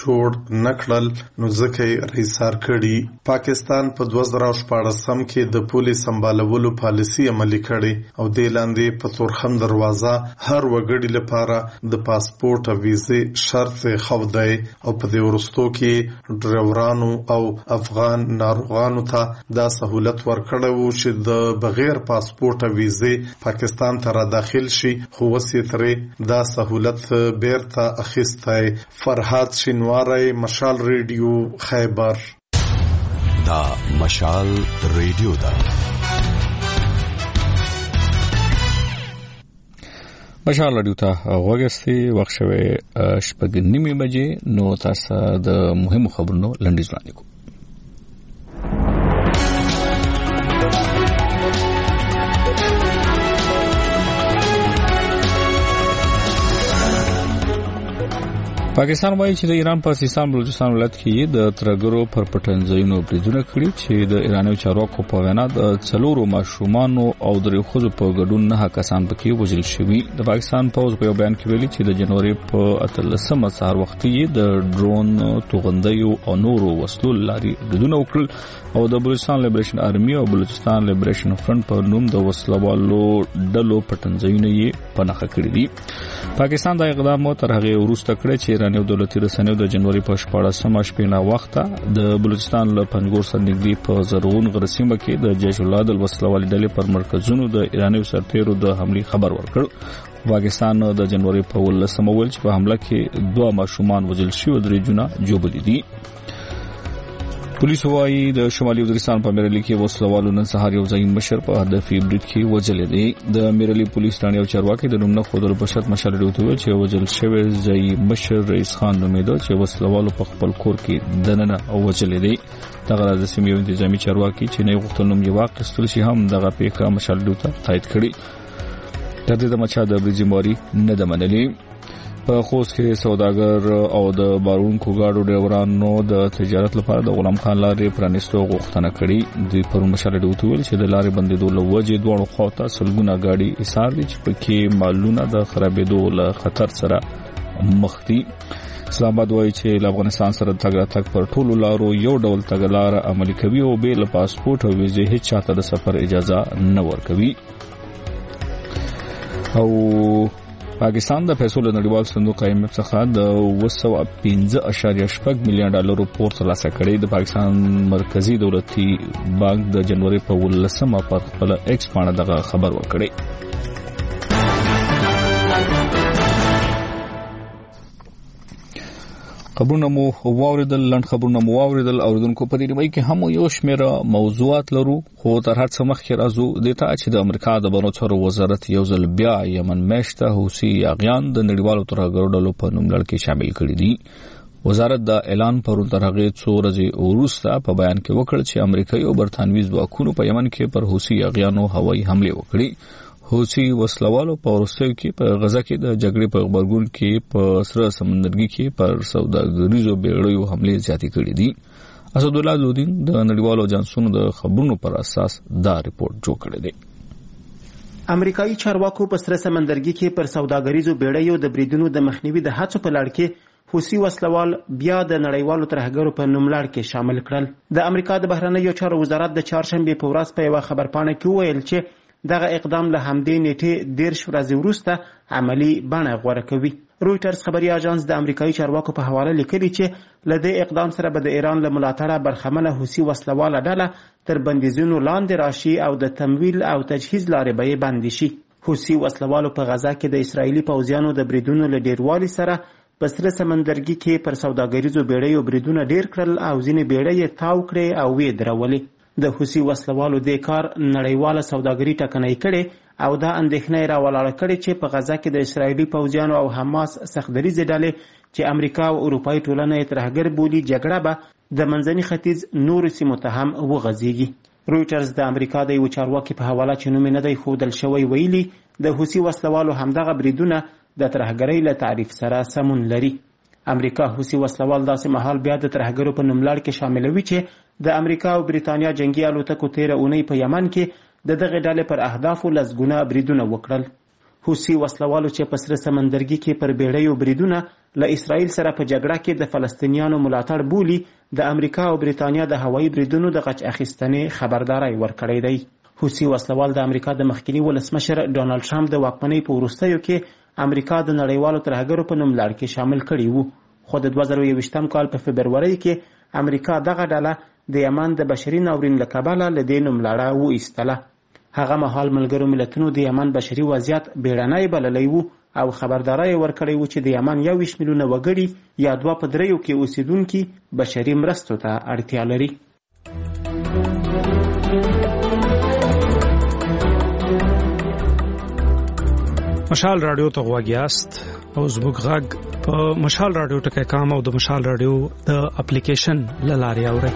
جوړ نکړل نو ځکه یې ایثار کړي. پاکستان په 2014 کې د پولیس سمبالولو پالیسي عملي کړي او د لاندې په تورخم دروازه هر وګړي لپاره د پاسپورت او ویزې شرط خوده او په دې ورستو کې ډرایورانو او افغان ناروغانو ته دا سہولت ورکړو چې د بغیر پاسپورت او ویزې پاکستان ته را داخل شي خو وسې ترې دا سہولت بیرته اخیستی. فرهاد شینواری مشال ریډیو خیبر. دا مشال ریډیو دا مشال رادیو ته وګورئ وخت شوه 8:30 بجې نو تاسو د مهمو خبرونو لنډیز وړاندې کوم. پاکستان وایي چې د ایران په سیستان بلوچستان ولایت کې د ترګرو پر پټنځایونو بریدونه کړي چې د ایراني چارواکو په وینا د څلورو ماشومانو او درې ښځو په ګډون 9 کسان پکې وژل شوي. د پاکستان پوځ په بیان کې ویلي چې د جنوري په 13 سهار وخت کې د ډرون توغندیو او نورو وسلو لاري بریدونه وکړل او د بلوچستان لیبریشن آرمي او بلوچستان لیبریشن فرنٹ په نوم د وسلوالو ډلو پټنځایونه یې پنهخه کړی دي. پاکستان دا اقدام تر هغه وروسته کړی چې ایراني دولتي رسنیو د جنوري په 14 شپه وخت د بلوچستان له پنګور سره نږدې په زرغون غرسیمه کې د جیش العدل وسلوالي ډلې پر مرکزونو د ایراني سرتیرو د حمله خبر ورکړ. پاکستان د جنوري په 18 ول چې په حمله کې 2 ماشومان وژل شوي درې جونه جوړ دي. پولیس وايي د شمالي وزیرستان په میرلی کې وسلوالو نن سهار یو ځای مشر په هدفي برید کې وژل دي. د میرلی پولیس رانیو چارواکي د نومنه خودل بشت مشر ډیوټو چې وژل شوی ځای مشر رئیس خان نومیدو چې وسلوالو په خپل کور کې دننه وژل دي. دغه د سیمې انتظامی چارواکي چې نه غوښتنوم یو واقعستل شي هم دغه پیښه مشر ډیوټو تایید کړی. تر دې د مچا د بریجماري نه د منلي. په خوست کې سوداګر او د بارونکو گاډو ډرایورانو د تجارت لپاره د غلام خان لارې پرانیستو غوښتنه کړې. د پرون مشر ډیوټو ویل چې د لارې بندیدو له وجې دوه خواته سلګونه گاډي ایثار دي چې پکې مالونه د خرابېدو له خطر سره مخ دي. اسلام آباد وایي چې افغانستان سره تګ راتګ پر ټولو لارو یو ډول تګلار عملي کوي او بې له پاسپورت او ویزې هیڅ چاته د سفر اجازه نه ورکوي. او پاکستان د پیسو له نړیوال صندوق IMF څخه د 215.8 مليون ډالر پور ترلاسه کړی. د پاکستان مرکزی دولتي بانک د جنوري په 18 پر خپل ایکس باندې دغه خبر ورکړی. خبرونه مو واوریدل، لنډ خبرونه مو واوریدل. اوریدونکو په دې نیمه کې هم یو شمېر موضوعات لرو، خو تر هر څه مخکې راځو دته چې د امریکا د بهرنیو چارو وزارت یو ځل بیا یمن میشته حوثي یاغیان د نړیوالو ترهګرو ډلو په نوملړ کې شامل کړي دي. وزارت دا اعلان پرون تر هغه څو ورځې وروسته په بیان کې وکړ چې امریکایي او برتانوي ځواکونو په یمن کې پر حوثي یاغیانو هوایي حمله وکړي. حوثي وسلوالو په روسیې کې په غزا کې د جګړې په خبرګون کې په سره سمندرګي کې پر سوداګریزو بیړیو حمله زیاتې کړې دي. اسد الله لودین د نړیوالو جانسونو د خبرونو پر اساس دا ریپورت جوړ کړی دی. امریکایي چارواکو په سره سمندرګي کې پر سوداګریزو بیړیو د بریدونو د مخنیوي د هڅو په لړ کې حوثي وسلوال بیا د نړیوالو ترهګرو په نوملړ کې شامل کړل. د امریکا د بهرنیو چارو وزارت د چهارشنبه په ورځ په یو خبرپاڼه کې وویل چې دغه اقدام له همدې نیټې 13 ورځې وروسته عملی بڼه غوره کوي. رويټرز خبري اژانس د امریکایي چارواکو په حواله لیکلي چې له دې اقدام سره به د ایران له ملاتړه برخمنه حوثي وسلواله ډله تر بندیزونو لاندې راشي او د تمویل او تجهیز لارې به بند شي. حوثي وسلوالو په غزا کې د اسرایلی پوځیانو د بریدونو له ډیروالي سره په سره سمندرګي کې پر سوداګریزو بیړیو بریدونه ډیر کړل او ځینې بیړۍ تاو کړې او وې درولې. د حوثي وسلوالو د کار نړیواله سوداګري ټکنۍ کړي او دا اندېښنه راولاړه کړي چې په غزا کې د اسرایلی پوځیانو او حماس سختدریزې ډلې چې امریکا او اروپایي ټولنه یې ترهګر بولي جګړه به د منځني ختیځ نورو سیمو ته هم وغځېږي. رويټرز د امریکا د یو چارواکي په حواله چې نوم نه دی ښودل شوی ویلي د حوثي وسلوالو همدغه بریدونه د ترهګرۍ له تعریف سره سمون لري. امریکا حوثي وسلوال داسې مهال بیا د ترهګرو په نوملړ کې شاملوي چې د امریکا او بریتانیا جنگي الوتکو 13 اونۍ په یمن کې د دغه ډلې پر اهدافو لسګونه بریدونه وکړل. حوثي وسلوالو چې په سره سمندرګي کې پر بیړیو بریدونه له اسرائیل سره په جګړه کې د فلسطینیانو ملاتړ بولي د امریکا او بریتانیا د هوایي بریدونو د غچ اخیستنې خبرداري ورکړې دی. حوثي وسلوال د امریکا د مخکنی ولسمشر ډونالد ټرمپ د واکمنۍ په وروستیو کې امریکا د نړیوالو ترهګرو په نوملړ کې شامل کړي وو، خو د 2021 کال په فبرورۍ کې امریکا دغه ډله د یمن د بشري ناورین له کبله له دې نوملړه وایستله. هغه مهال ملګرو ملتونو د یمن بشري وضعیت بیړنی بللی وو او خبرداری ورکړی و چې د یمن 21 میلیونه وګړي یا 2 په 3 کې اوسیدونکي بشري مرستو ته اړتیا لري. مشال رادیو ته غواګیاست او زموږ غږ په مشال رادیو ټکی کام او د مشال رادیو د اپلیکیشن لاري اوري.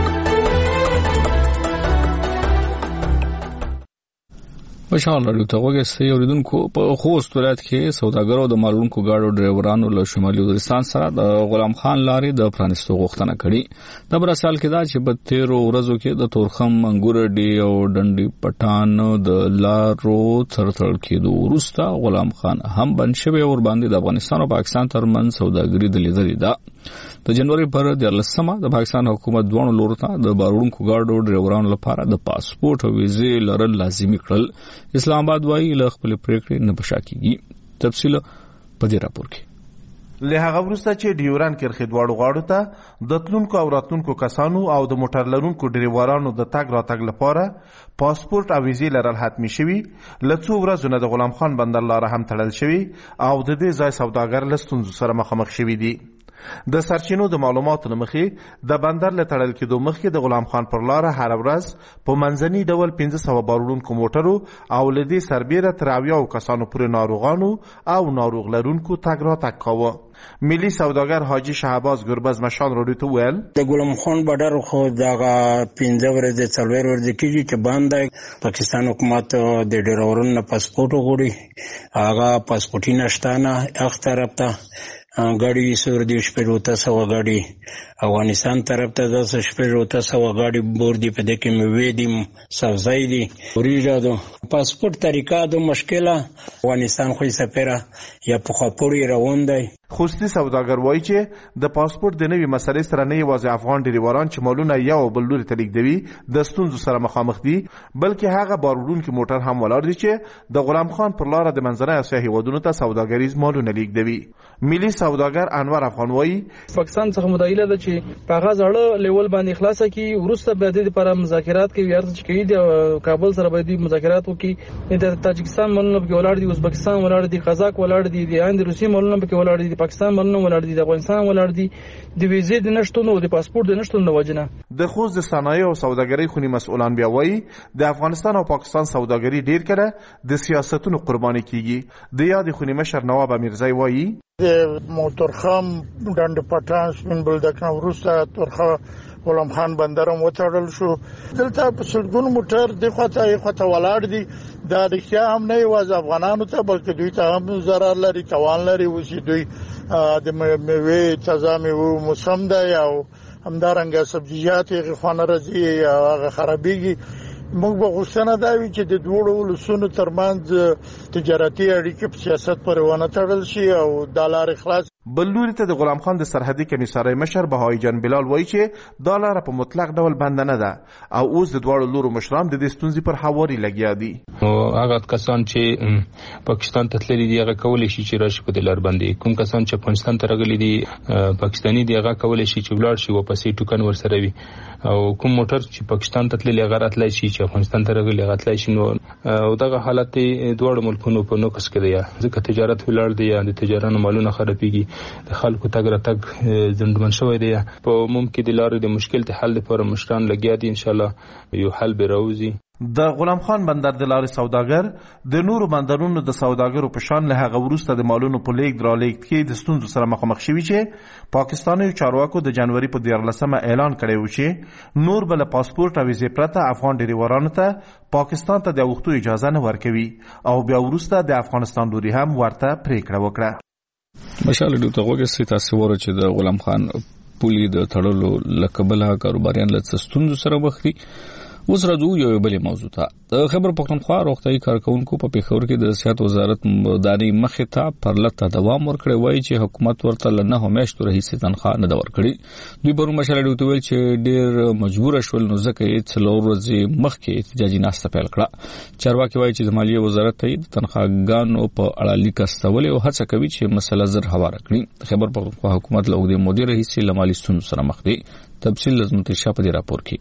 مشال رادیو ته غواګیاست اوریدونکو. په خوست ولایت کې سوداګرو د مالونکو گاډو ډرایورانو له شمالي وزیرستان سره د غلام خان لارې د پرانیستو غوښتنه کړې. د برسال کې دا چې په 13 ورځو کې د تورخم منګور ډي او ډنډي پټان د لارو ترتل کېدو وروسته غلام خان هم بند شوی اور باندې د افغانستان او پاکستان ترمنځ سوداګري د لیدلې ده. د جنوري پر 13مه د پاکستان حکومت دوه لورو ته د بارونکو گاډو ډرایورانو لپاره د پاسپورت او ویزې لرل لازمي کړل. اسلام آباد وايي له خپل پریکړې نه بشاکيږي. تفصیل په دې راپور کې. له هغه وروسته چې ډیوران کرخې دواړو غاړو ته د تلونکو او راتلونکو کسانو او د موټر لرونکو ډریورانو د تګ راتګ لپاره پاسپورت او ویزې لرل حتمي شوي، له څو ورځو نه د غلام خان بندر لاره هم تړل شوي او د دې ځای سوداګر له ستونزو سره مخامخ شوي دي. د سرچینو د معلوماتو مخې د بندر له تړل کېدو مخکې د غلام خان پر لاره هر ورځ په منځني ډول 1500 بارونکو موټرو او لدې سربیره تر 80 کسانو پورې ناروغانو او ناروغ لرونکو تګ راتګ کاوه. ملي سوداګر حاجی شهباز ګربز مشال رادیو ته ویل د غلام خان بډر خو دغه 15 ورځې 4 ورځې کېږي چې باندې پاکستان حکومت د ډرایورونو پاسپورت غوړي هغه پاسپورت نشته نه اختر ته गाड़ी सूरदेश पे रोता सवा गाड़ी افغانستان طرف ته د شپږ روته سوا गाड़ी بوردی په دې کې مویدیم سبزایدي وريجادو پاسپورت طریقه د مشکله افغانستان خو سفره یا په خپوري روان دی. خوستی سوداګر وایي چې د پاسپورت د نوې مسلې سره نه یوازې افغان ډریوران چې مالونه یو بل لوري ته لیږدوي د ستونزو سره مخامخ دي، بلکې هغه باروړونکي موټر هم ولاړ دي چې د غلام خان پر لاره د منځنۍ اسیا هیوادونو ته سوداګریز مالونه لیږدوي. ملي سوداګر انور افغان وایي پاکستان څخه مدایله ده چې په هغه ځړه لیول باندې خلاصه کی ورسته به د لپاره مذاکرات کوي ارته چې کوي د کابل سره به د مذاکرات وکي. د تاجکستان ملونه په ولاړ دي، ازبکستان ولاړ دي، قزاق ولاړ دي، د هند روسي ملونه په ولاړ دي، پاکستان ملونه ولاړ دي، د افغانستان ولاړ دي. د ویزې د نشټون او د پاسپورت د نشټون د وجنه د خوځ د صنایع او سوداګرۍ خونی مسؤلان بیا وایي د افغانستان او پاکستان سوداګري ډیر کړه د سیاستونو قرباني کیږي. د یاد خونی مشر نواب امیرزای وایي د موټرخم ډنډ پټان سپین بلدکنه ورسته ترخه غلام خان بندرم وتړل شو. دلته په سړګون موټر د خواته ولاړ دي. دا رښتیا هم نه یوازې افغانانو ته بلکې دوی ته هم ضرر لري، تاوان لري. وسی دوی د میوه تازه میوه موسم دی او همدارنګه سبزیجات یې خوانه راځي هغه خرابېږي. موږ به غوښتنه دا وي چې د دوړو ولسونو ترمنځ تجارتي اړیکې په سیاست پورې ونه تړل شي او د لارې خلاص. بل لوري ته د غلام خان د سرحدي کمیسارۍ مشر بهایی جان بلال وایي چې دا لاره په مطلق ډول بنده نه ده او اوس د دواړو لورو مشران د دې ستونزې پر هواري لګیا دي. هغه کسان چې پاکستان ته تللي دي هغه کولی شي چې راشي په دې لار باندې، کوم کسان چې افغانستان ته راغلي دي پاکستاني دي هغه کولی شي چې ولاړ شي واپسې ټوکن ورسره وي، او کوم موټر چې پاکستان ته تللي هغه راتلای شي چې افغانستان ته راغلي هغه تلای شي. نو او دغه حالت دواړو ملکونو په نوکس کې دی، ځکه تجارت ولاړ دی، د تجارانو مالونه خرابېږي، د خلکو تګ راتګ ځنډمن شوی دی. په عموم کې د لارې د مشکل ته حل لپاره مشران لګیا دي، ان شاء الله یو حل به راوځي. د غلام خان بندر د لارې سوداګر د نورو بندرونو د سوداګرو په شان له هغه وروسته د مالونو په لیږد رالېږد کې د ستونزو سره مخامخ شوي چې پاکستاني چارواکو د جنوري په 14مه اعلان کړی و چې نور به له پاسپورت او ویزې پرته افغان ډریورانو ته پاکستان ته د اوښتو اجازه نه ورکوي او بیا وروسته د افغانستان لوري هم ورته پریکړه وکړه. مشال ډیو ته وګورئ تاسو وره چې د غلام خان پولي د تړلو لکبله کاروباریان له ستونزو سره مخ دي. اوس راځو یو بل موضوع ته. د خبر پښتونخوا روغتيایي کارکونکو په پیښور کې د صحت وزارت مداري مخه ته پرلته دوام ورکړی وایي چې حکومت ورته لنه همیشته رئیس تنخواه نه ورکړي. دوی پرون مشال ډیو ته ویل چې ډیر مجبور شول، نو ځکه یې څلور ورځې مخکې احتجاجي ناسته پیل کړه. چارواکي وایي چې د مالیې وزارت ته د تنخواګانو په اړه لیک استول او هڅه کوي چې مسله زر هواره کړي. خبر پښتونخوا حکومت له اوږدې مودې راهیسې له مالي ستونزو سره مخ دی. تفصیل لازم ترشا په دې راپور کې.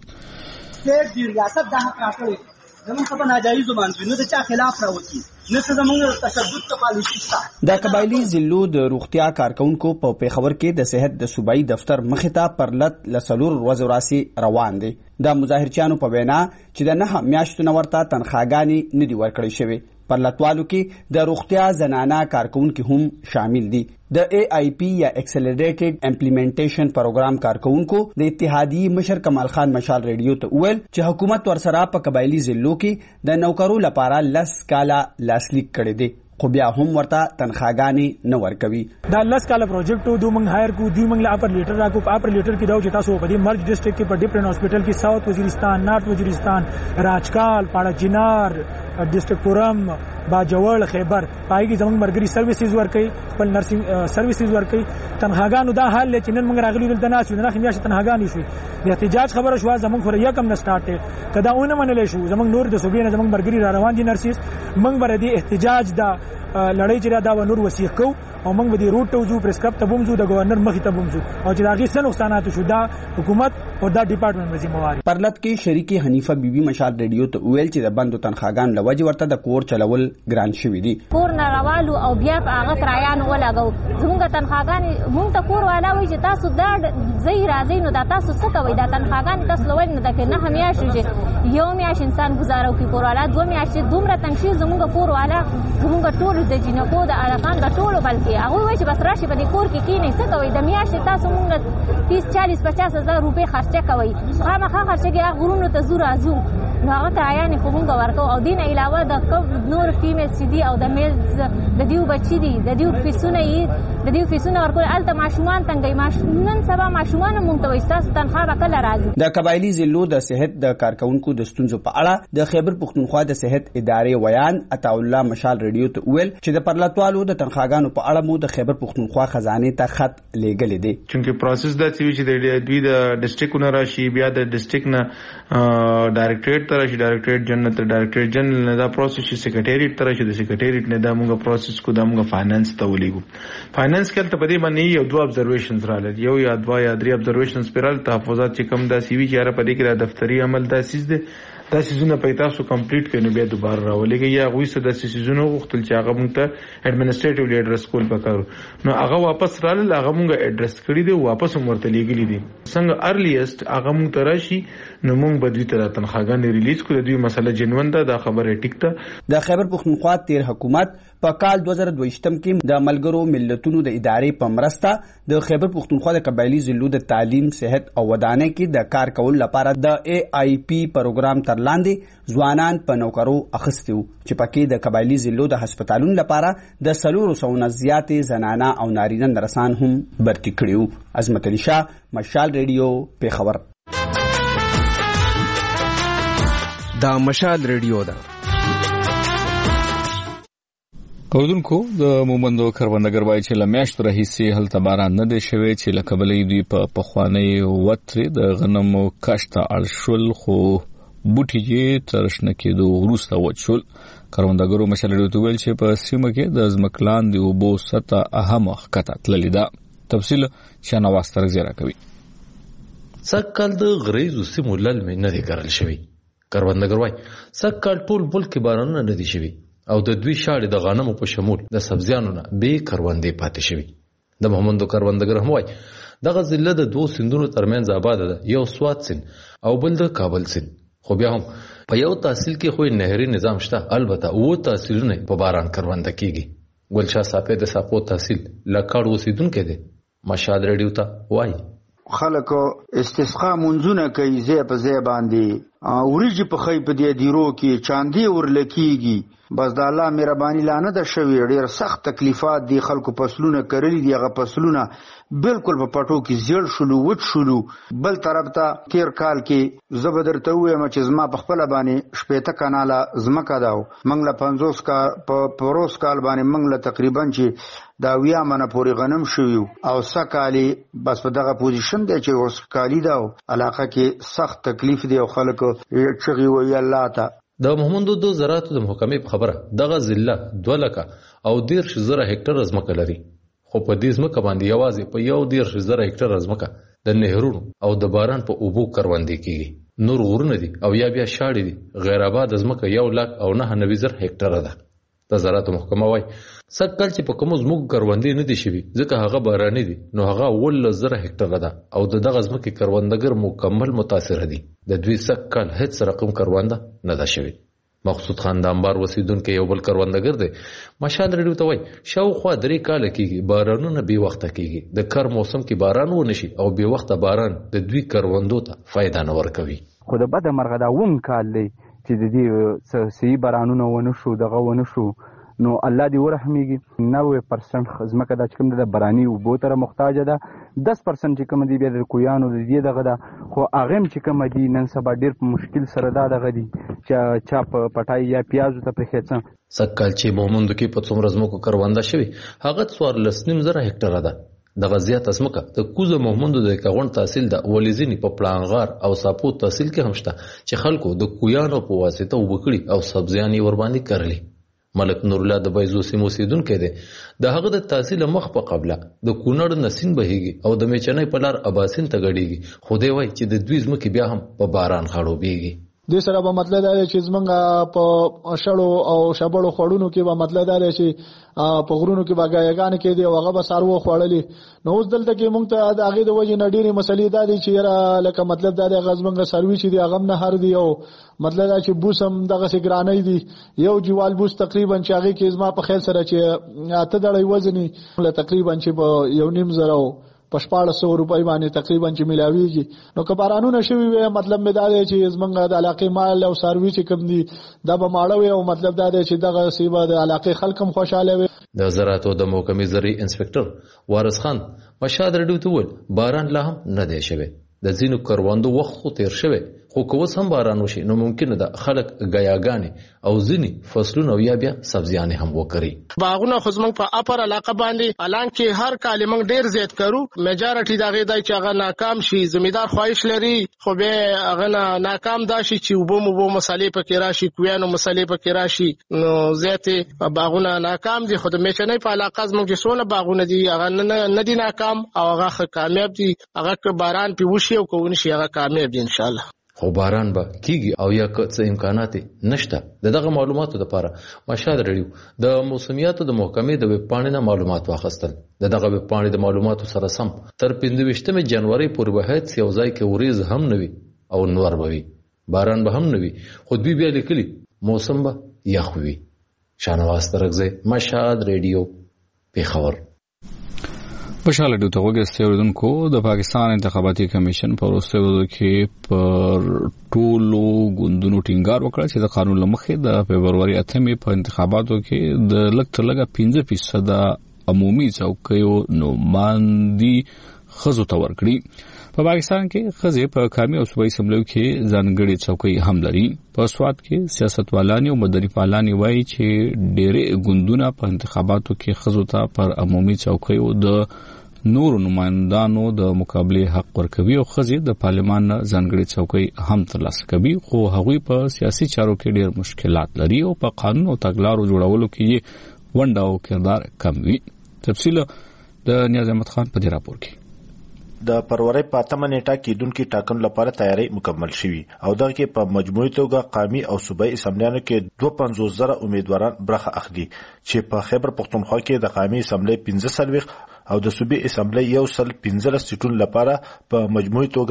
د ریاست د حق راکړي زموږ په ناجایز باندې نه د چا خلاف راوتی نه څه زموږ تشدد ته پالیسي شته. د قبایلی ضلعو د روغتیا کارکونکو په پیښور کې د صحت د صوبایي دفتر مخې ته پرلت لسلور ورځې راسي روان دي. د مظاهرچیانو په وینا چې د 9 میاشتو ورته تنخواګانې نه دي ورکړې شوې. پرلطوالو کې د روغتیا زنانه کارکونکو هم شامل دي. د AIP یا ایکسلریټډ امپلیمنټیشن پروګرام کارکونکو د اتحادیې مشر کمال خان مشال ریډیو ته وویل چې حکومت ورسره په قبایلی ضلعو کې د نوکرو لپاره 10 کاله لاسلیک کړی دی خو بیا هم ورته تنخواګانې نه ورکوي. دا 10 کاله پروجیکټ دوی موږ هایر کو دوی موږ اپر لیټر راکو په اپر لیټر کې دا چې تاسو په دې مرج ډسټریکټ کې په ډیفرنٹ هاسپټل کې ساوث وزیرستان، نارث وزیرستان، راجکال، پاړه جنار، ډسټریکټ پورم، باجوړ، خیبر پای کې زموږ مرګري سرویسز ورکړي، خپل نرسنګ سرویسز ورکړي. تنخواګانو دا حال چې نن موږ راغلي دلته ناس نه خو میاشت تنخواګانې شوې. د احتجاج خبره شو زموږ خو یکم نه سٹارټ کدا اونه منلې شو زموږ نور د صوبې نه زموږ مرګري را روان دي نرسز. موږ بر دې احتجاج دا لړۍ چې دا نور وسیق کو او موږ به دې روټ ته وځو، پریسکرپټ ته وځو، د گورنر مخې ته وځو او چې دا غي څه نقصانات شو دا حکومت او دا ډپارټمنټ ذمہوار. پرلط کې شریکي حنیفه بیبي مشال ریډیو ته ویل چې د بندو تنخواګان لوجه ورته د کور چلول ګران شوی دي. کور نه راوالو او بیا په هغه کرایان ولګو زموږ تنخواګان مونږ ته کور والا وایي چې تاسو دا زی راځي نو دا تاسو څه کوي دا تنخواګان تاسو لوي نه دا نه همیاش چې یو میاش انسان گزارو کې کور والا دوه میاش دومره تنشي زموږ کور والا زموږ ټول د جنکو د علاقان د ټولو بلکې هغه وایي چې بس راشي په دې کور کې کینې څه کوي د میاش تاسو مونږ 30-40-50,000 روپۍ خرچه کوي خامخا خرچه کې غرونو ته زو راځو نو هغه کرایانې خو مونږ ورکو او دین علاوه د نور فیمیل چې دي او د میل د دیو بچی دي د دیو فیسونه یې د دیو فیسونه ورکول الته ماشومان تنګي نن سبا ماشومان مونږ ته وایي تنخوا به کله راځي. د قبایلی ضلعو د صحت د کارکونکو د ستونزو په اړه د خیبر پښتونخوا د صحت ادارې ویان عطا الله مشال ریډیو ته ویل چې د پرلطوالو د تنخواګانو په اړه مو د خیبر پښتونخوا خزانه ته خط لیږلی دی. چونکه پروسس دا چې د دوی د ډسټریکټ نه راشي بیا د ډسټریکټ نه ډایریکټریټ ته راشي، ډایریکټریټ جنرال ته ډایریکټریټ جنرال نه دا پروسس چې سیکریټریټ ته راشي، د سیکریټریټ نه دا موږ پروسس کو دا موږ فاینانس ته ولېږو. فاینانس کې ته په دې باندې یو دوه ابزرویشنز راغلل، یو یا دوه یا درې ابزرویشنز پیرال تحفظات چې کوم دا سی وی چې را پدې کې د دفتری عمل دا سیز دي دا سیزونه په تاسو کمپلیټ کړئ بیا دوباره راولېږي یا غوي څه د سیزونو غوښتل چې هغه مونږ ته اډمنسټریټیو ایډرس کول پکارو نو هغه واپس رالل هغه مونږ ایډرس کړی دی واپس ورته لیږلی دي څنګه ارلیست هغه مونږ ته راشي نو مونږ به دوی ته تنخواګانې ریلیز کړو. دوی مسله جنون ده دا خبره ټیک ده. د خیبر پښتونخوا تیر حکومت په کال 2022 کې د ملګرو ملتونو د ادارې په مرسته د خیبر پښتونخوا د قبایلی ضلعو د تعلیم، صحت او ودانۍ کې د کار کول لپاره د AIP پروګرام تر لاندې ځوانان په نوکرو اخیستي وو چې پکې د قبایلی ضلعو د هسپتالونو لپاره د 400 نه زیاتې زنانه او نارینه نرسان هم برتي کړي وو. عظمت علي شاه، مشال ریډیو، پیښور. دا مشال ریډیو ده. اوردونکو د مومندو کروندګر وایي چې لمیاشت راهیسې هلته باران نه دی شوی چې لکه بلې دوی په پخوانۍ وترې د غنمو کښت ته اړ شول خو بوټي یې تر شنه کېدو وروسته وچ شول. کروندګرو مشال ریډیو ته ویل چې په سیمه کې د ځمکې لاندې اوبو سطحه اهمه ښکته تللې ده. تفصیل شاهنواز ترګزی راکوي. سږکال د غریزو سیمو للمې نه دی کرل شوی. کروندګر وایي سږکال ټول ملک کې بارانونه نه دي شوي او د دوی شاړې د غنمو په شمول د سبزیانو نه بې کروندې پاتې شوي. د محمدو کروندګر هم وایي دغه ضلع د دوه سیندونو ترمنځ آباده ده، یو سوات سیند او بل د کابل سیند. خو بیا هم په یو تحصیل کې خو نهري نظام شته، البته اوه تحصیلونه په باران کرونده کیږي. ګلشاه صاحب د ساپو تحصیل لکړ اوسیدونکو دی مشال ریډیو ته وایي خلک استسقا منځونه کوي ځای په ځای باندې وريجي په خې په دې دیرو کې چاندي ورلکیږي. بس د الله مهرباني لانه ده شوی ډیر سخت تکلیفات دي خلکو فصلونه کړلي دي هغه فصلونه بالکل په پټو کې زیړ شلو وټ شلو. بل طرف ته تیر کال کې زبردرته وایم چې زما په خپل باندې شپېته کاناله زمکه داو منګله 50 کا په پروس کال باندې منګله تقریبا چې دا ویا منه پوری غنم شوی او سکالي بس په دغه پوزیشن دی چې اوس کالی داو علاقه کې سخت تکلیف دی او خلکو چغي وی الله ته. د محمدو د زراعتو د محکمې په خبره دغه ضلع 2 لکه او 13,000 هکټر ځمکه لري خو په دې ځمکه باندې یوازې په 13,000 هکټر ځمکه د نهرونو او د باران په اوبو کروندې کیږي. نور غرونه دي او یا بیا شاړې دي. غیر آباد ځمکه 1,99,000 هکټر ده. د زراعتو محکمه وایي سږکال چې په کوم ځمکو کروندې نه دي شوي ځکه هغه باراني دي نو هغه 18,000 هکټر ده او دغه ځمکې کروندګر مکمل متاثر دي. د دوی سږکال هیڅ رقم کرونده نه ده شوی. مقصود خان د انبار وسیدونکو یو بل کروندګر دی. مشال ریډیو ته وایي شاوخوا 3 کاله کېږي بارانونه بې وخته کېږي. د کر موسم کې باران ونه شي او بې وخته باران د دوی کروندو ته فایده نه ورکوي. خو د بده مرغه دا اووم کال دی چې د دې صحیح بارانونه ونه شو دغه ونه شو، نو الله دې ورحمېږي. 90% ځمکه دا چې کوم د باراني اوبو ته محتاجه ده، 10% چې کوم دی بیا د کویانو د دې دغه ده، خو هغه هم چې کوم دی نن سبا ډېر په مشکل سره دا دغه دی چې چا په پټای یا پیازو ته پرېښی. سږکال چې مومندو کې په څومره ځمکو کرونده شوي هغه 14.5 هکټره ده. دغه زیاته ځمکه د کوزه مومندو د کاغون تحصیل د ولیزینی په پلانغار او ساپو تحصیل کې هم شته چې خلکو د کویانو په واسطه وبکړي او سبزیان یې ورباندې کرلي. ملک نور الله د بایزو سیمو اوسیدونکی دی. د هغه د تحصیل مخ په قبله د کونړ نسین بهیږي او د میچنۍ په لار اباسین ته ګډیږي، خو دی وایي چې د دوی ځمکې بیا هم په باران خړوبېږي. دې سره به مطلب دا دی چې زمونږ په شړو او شبړو خوړونو کې به مطلب دا دی چې په غرونو کې به ګایګانې کېدي او هغه به څاروو خوړلي. نو اوس دلته کې مونږ ته د هغې د وجې نه ډېرې مسلې دا دي چې یاره لکه مطلب دا دی هغه زمونږ څاروي چې دي هغه هم نه هر دي او مطلب دا چې بوس هم دغسې ګرانۍ دي. یو جوال بوس تقریبا چې هغې کې زما په خیال سره چې 8 دړۍ وزني تقریبا چې په 1.5 په 1400 روپۍ باندې تقریبا چې ملاویږي. نو که بارانونه شوي وي مطلب مې دا دی چې زمونږ د علاقې مال او څاروي چې کوم دي دا به ماړه وي او مطلب دا دی چې دغه سیبه د علاقې خلک هم خوشحاله وي. د زراعتو د محکمې زرعي انسپکټر وارث خان مشهد ریډیو ته وویل باران لا هم نه دی شوی. د ځینو کروندو وخت خو تیر شوی، خو که اوس هم باران وشي نو ممکنه ده خلک ګیاګانې او ځینې فصلونه او یا بیا سبزیانې هم وکړي. باغونه خو زموږ په اپر علاقه باندې الانکه هر کال موږ ډیر زیات کرو، میجارټي دغه دی چې هغه ناکام شي. زمیدار خواهش لري خو به هغه ناکام دا شي چې وبو مسالې پکې راشي، کویانو مسالې پکې راشي، نو زیات باغونه ناکام دي. خو د میچنۍ په علاقه زموږ څونه باغونه دي هغه نه دي ناکام او هغه کامیاب دي. هغه که باران پی وشي او کوون شي هغه کامیاب دي ان شاء الله. خو باران به کیږي او یا څه امکانات نشته. دغه معلوماتو لپاره مشهد ریډیو د موسمیاتو د محکمې د ویب پاڼې نه معلومات واخیستل. دغه ویب پاڼې د معلوماتو سره سم تر 25 جنوري پورې به هیڅ یو ځای کې وریځ هم نه وي او نور به وي، باران به هم نه وي، خو دوی بیا لیکلي موسم به یخ وي. شانواز ترغزی، مشهد ریډیو، پیښور. خوشاله ډیو ته وګورئ اوریدونکو د پاکستان انتخاباتي کمیشن په وروستیو ورځو کې پر ټولو ګوندونو ټینګار وکړ چې د قانون لمخې د فبرवरी 8 په انتخاباتو کې د لږ تر لږه 15% عمومي څوکیو نوماندي خزو ته ورکړي. په پاکستان کې خزې په قومي او صوبایي اسمبلیو کې ځانګړي څوکۍ هم لري. په سواد کې سیاستوالان او مدني فعالان وایي چې ډېرې ګوندونه په انتخاباتو کې خزو ته پر عمومي څوکیو د نورو نمائندانو د مقابله حق ورکوي او خزې د پارلمان ځانګړي څوکۍ هم ترلاسه کوي، خو هغوی په سیاسي چارو کې ډېر مشکلات لري او په قانون او تګلارو جوړولو کې ونډه او کردار کم وي. تفصیل د نیاز احمد خان په دې راپور کې. د فروری په 8 نیټه کې دونکو ټاکنو لپاره تیاری مکمل شوی او دغه کې په مجموعي توګه قومي او صوبایي اسمبلیانو کې 52,000 امیدواران برخه اخلي چې په خیبر پختونخوا کې د قومي اسمبلی 15 او د صوبایي اسمبلی 115 سیټونو لپاره په مجموعي توګه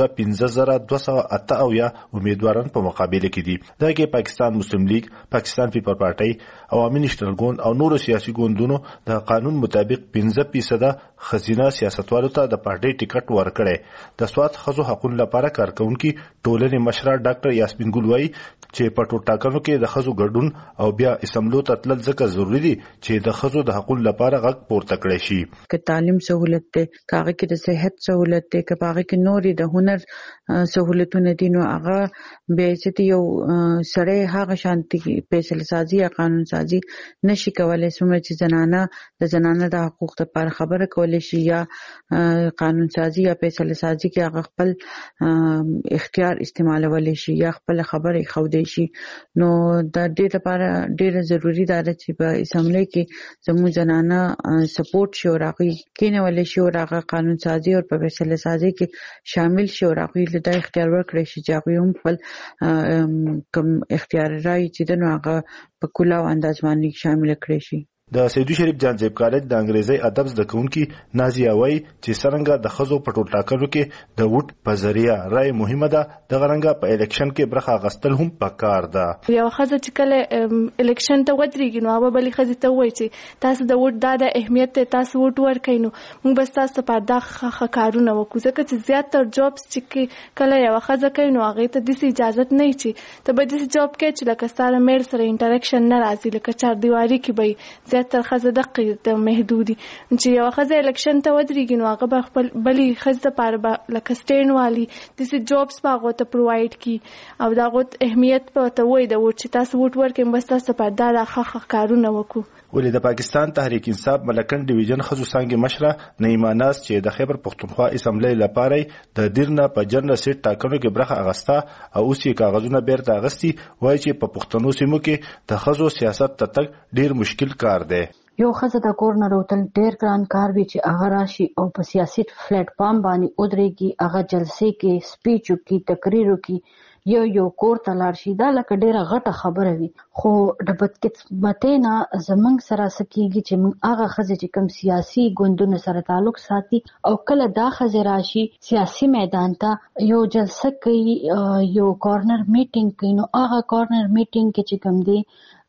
15,208 امیدواران په مقابله کې دي. دغه کې پاکستان مسلم لیگ، پاکستان پیپل پارټي، عوامي نېشنل ګوند او نورو سیاسي ګوندونو د قانون مطابق 15% خزینه سیاستوالو ته د پارټي ټیکټ ورکړي. د سواد خزو حقوقو لپاره کارکونکي ټولنې مشره ډاکټر یاسمین ګل وایي چې په ټاکنو کې د خزو ګډون او بیا اسمبلو ته تلل ځکه ضروری دي چې د خزو د حقوقو لپاره غږ پورته کړي شي. که تعلیم سہولت ته، کاغه کې د صحت سہولت ته، که پاغه کې نورې د هنر سہولتونه دي، نو هغه به چې یو سره هغه شانتي فیصله سازي یا قانون سازي نشي کولای. څومره چې زنانه د حقوق لپاره خبره کولای شي یا قانون سازي یا فیصله سازي کې هغه خپل اختیار استعمالولای شي یا خپل خبره خوده شي، نو د دې لپاره ډیره ضروری ده چې په اسمبلی کې زموږ زنانه سپورټ شي او راغی کینولای شي او راغه قانون سازي او په فیصله سازي کې شامل شي او راغی له اختیار ورکړي شي چې هغه هم خپل کوم اختیار راي چې د هغه په کلاو انداز باندې شامل کړي شي. د سیدو شریف جانزیب کالج د انګریزي ادب زده کوونکي نازیه وای چې څنګه د خزو په ټول ټاکنو کې د ووټ په ذریعہ رائے مهمه ده د غرنګ په الیکشن کې برخه غستل هم پکار ده. یو خزه چې کله الیکشن ته ودرېږي نو هغه بلې خزه ته وایي چې تاسو د ووټ د اهمیت ته تاسو ووټ ورکړئ نو موږ بس تاسو په دغه کارونه وکړو ځکه چې زیاتره جابس چې کله یو خزه کوي نو هغه ته د اجازه نه چي ته به د جاب کې چې لکه ستاره مېر سره انټریکشن نه راځي لکه چار دیواری کې به زیاتره خزه د محدودي چې یو خزه الیکشن ته ودرېږي نو هغه به خپل بلې خزه لپاره لکه سټین والی د جابس په هغه ته پرووایډ کی او دا غوت اهمیت په ته وای د ووټ چې تاسو ووټ ورکړئ بس تاسو په دغه کارونه وکړو. ولې د پاکستان تحریک انصاف ملکن ډیویژن خزو څنګه مشره نعیمه ناز چې د خیبر پختونخوا اسمبلی لپاره د دیرنه په جنرال سیټ ټاکنو کې برخه اغستا او اوس یې کاغذونه بیرته اغستی وایي چې په پښتنو سیمو کې د خزو سیاست ته تک ډیر مشکل کار دی. یو خزه د کور نه روتل ډیر ګران کار وی چې هغه راشي او په سیاسي پلیټ فارم باندې ودرېږي هغه جلسې کې سپیچ وکي تقریر وکي یو کور ته لاړ شي دا لکه ډیره غټه خبره وي خو د بدقسمتۍ نه زمونږ سره سکیږي چې موږ هغه خزه چې کوم سیاسي ګوندونو سره تعلق ساتي او کله دا خزه راشي سیاسي میدان ته یو جلسه کوي یو کارنر میټینګ کوي نو هغه کارنر میټینګ کې چې کوم دی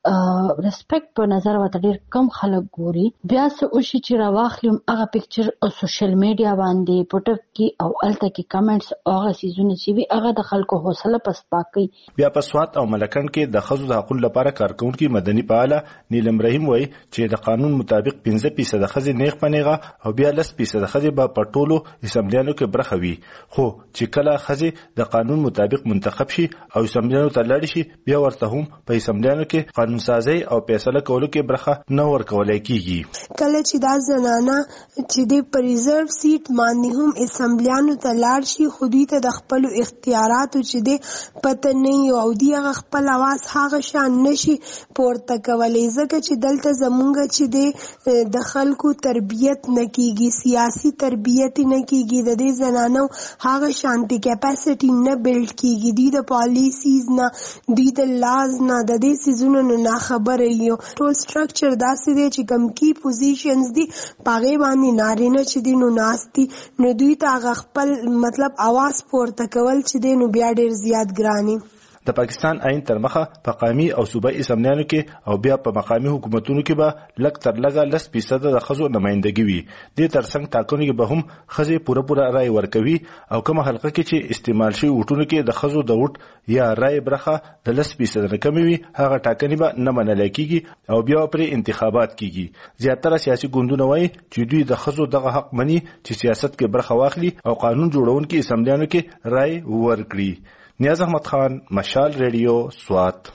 ریسپیکټ په نظر وته ډیر کم خلک ګوري بیا څه وشي چې راواخلم هغه پکچر او سوشل میډیا باندې پټک کی او الته کې کمنټس هغه سيزونه چې وی هغه د خلکو حوصله پسپا کوي. بیا په سوات او ملکن کې د خزو د حقوقو لپاره کارکونکو مدني فعال نیلم رحیم وای چې د قانون مطابق 15% خزې نیغ پنیغه او بیا 10% خزې به په ټولو اسمبلیانو کې برخه وي خو چې کله خزې د قانون مطابق منتخب شي او اسمبلیانو ته لاړ شي بیا ورته هم په اسمبلیانو کې قانون سازي او فیصله کولو کې برخه نه ورکولای کیږي. کله چې دا زنانه چې د پریزرو سیټ باندې هم اسمبلیانو ته لاړ شي خو دوی ته د خپل اختیاراتو چې د پته نه او دی خپل आवाज هغه شان نشي پورته کولای ځکه چې دلته زمونږ چې د خلکو تربیت نه کیږي سیاسي تربیت نه کیږي د دې زنانو هغه شانتي کیپاسټي نه بیلډ کیږي د پالیسیز نه د لاز نه د دې سيزونو نه خبره یو ټول سټرکچر داسې دی چې کم کی پوزیشنز دي پاغه باندې نارینه چې دي نو ناستي نو دوی ته خپل مطلب आवाज پورته کول چې دي نو بیا ډیر زیات ګرانی. د پاکستان عین تر مخه په قومي او صوبایي اسمبلیانو کې او بیا په مقامي حکومتونو کې به لږ تر لږه 10% د خزو نمائندګي وي. د ترڅنګ ټاکنو کې به هم خزې پوره رائے ورکوي او کومه حلقه کې چې استعمال شي وټونو کې د خزو د وټ یا رائے برخه د 10% نه کم وي هغه ټاکنې به نه منل کیږي او بیا پر انتخابات کیږي. زیاتره سیاسي ګوندونه وایي چې دوی د خزو دغه حق مني چې سیاست کې برخه واخلي او قانون جوړونکو اسمبلیانو کې رائے ورکړي. نیاز احمد خان مشال ریډیو سوات.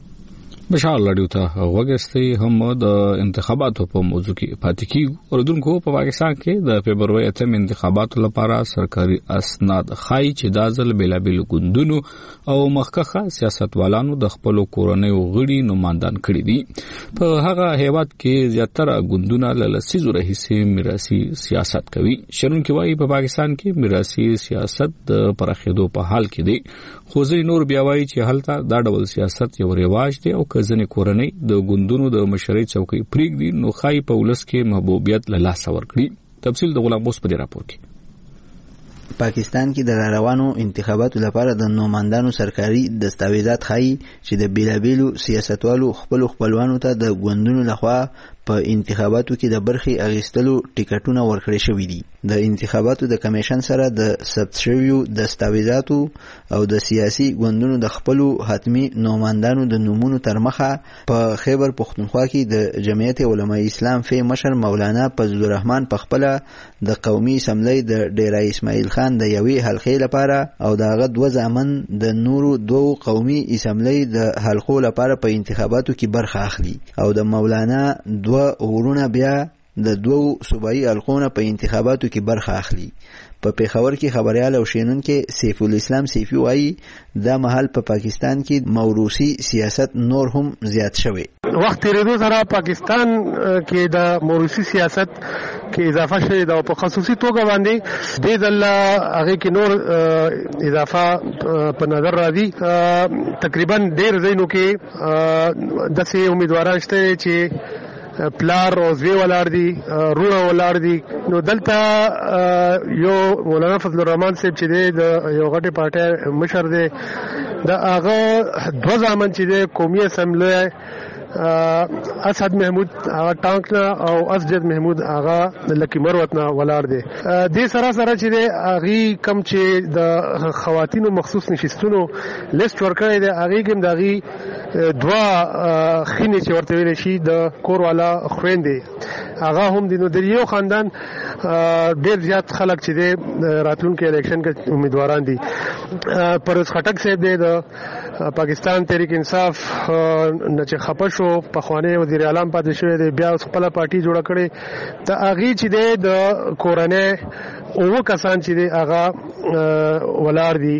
مشال ریډیو ته وګستي هم د انتخاباتو په موضوع کې پاتې کیږي اوردونکو په پاکستان کې د فبرवरी 8 انتخاباتو لپاره سرکاري اسناد خای چې د ځل بلابل ګوندونو او مخکخه سیاستوالانو د خپل کورنۍ غړي نمائندان کړي دي. په هغه هیواد کې زیاتره ګوندونه له لسیزو راهیسې میراثي سیاست کوي. شرونکو وايي په پاکستان کې میراثي سیاست د پرخېدو په حال کې دی خو ځینې نور بیا وايي چې هلته دا ډول سیاست یو رواج دی او ځنې کورنۍ د ګوندونو د مشرۍ چوکۍ پریږدي نو خای په ولس کې محبوبیت له لاسه ورکړي. تفصیل د غلام بوس په دې راپور کې. پاکستان کې د روانو انتخاباتو لپاره د نوماندانو سرکاري دستاویزات خای چې د بیلابیلو سیاستوالو خپلوانو ته د ګوندونو لخوا په انتخاباتو کې د برخي اغیستلو ټیکټونه ورکړي شوې دي. د انتخاباتو د کمیشن سره د ثبت شویو دستاویزاتو او د سیاسي ګوندونو د خپلو حتمی نوماندانو د نومونو تر مخه په خیبر پختونخوا کې د جمعیت علماء اسلام فی مشر مولانا فضل الرحمن په خپل د قومي اسمبلی د ډیرای اسماعیل خان د یوې حلقې لپاره او دغه دوه ځامن د نورو دوه قومي اسمبلی د حلقو لپاره په انتخاباتو کې برخه اخلي او د مولانا دوه ورونه بیا د دوه صوبایي حلقونو په انتخاباتو کې برخه اخلي. په پیښور کې خبريال او شینونکو سیف الاسلام سیفی وایي دا محل په پاکستان کې موروثي سیاست نور هم زیات شوی. وخت تیریدو سره پاکستان کې د موروثي سیاست کې اضافه شوی دا په خصوصي توګه باندې د الله هغه کې نور اضافه په نظر راځي. تقریبا ډېر ځینو کې د سي امیدواران شته چې پلار او زوی ولاړ دي رونه ولاړ دي. نو دلته یو مولانا فضل الرحمن صاحب چې دی د یو غټي پارټي مشر دی د هغه دوه ځامن چې دی قومي اسمبلی اسد محمود هغه ټانک نه او اسجد محمود هغه لکی مروت نه ولاړ دي. د سره چې دی هغه کم چې د خواتینو مخصوص نشستونو لیست ورکړی دی هغه کوم دغه دوا خینې چې ورته ویل شي د کور والا خويندې هغه هم د نو یو خاندان ډیر زیات خلک چې دی راتلونکي الیکشن کې امیدواران دي. پرویز خټک صاحب دی د پاکستان تحریک انصاف نه چې خپه شو په خوانه وزیر اعظم پاتې شوی دی بیا خپل پارټي جوړ کړي ته هغه چې دی د کورنۍ او کسان چې دی هغه ولاړ دي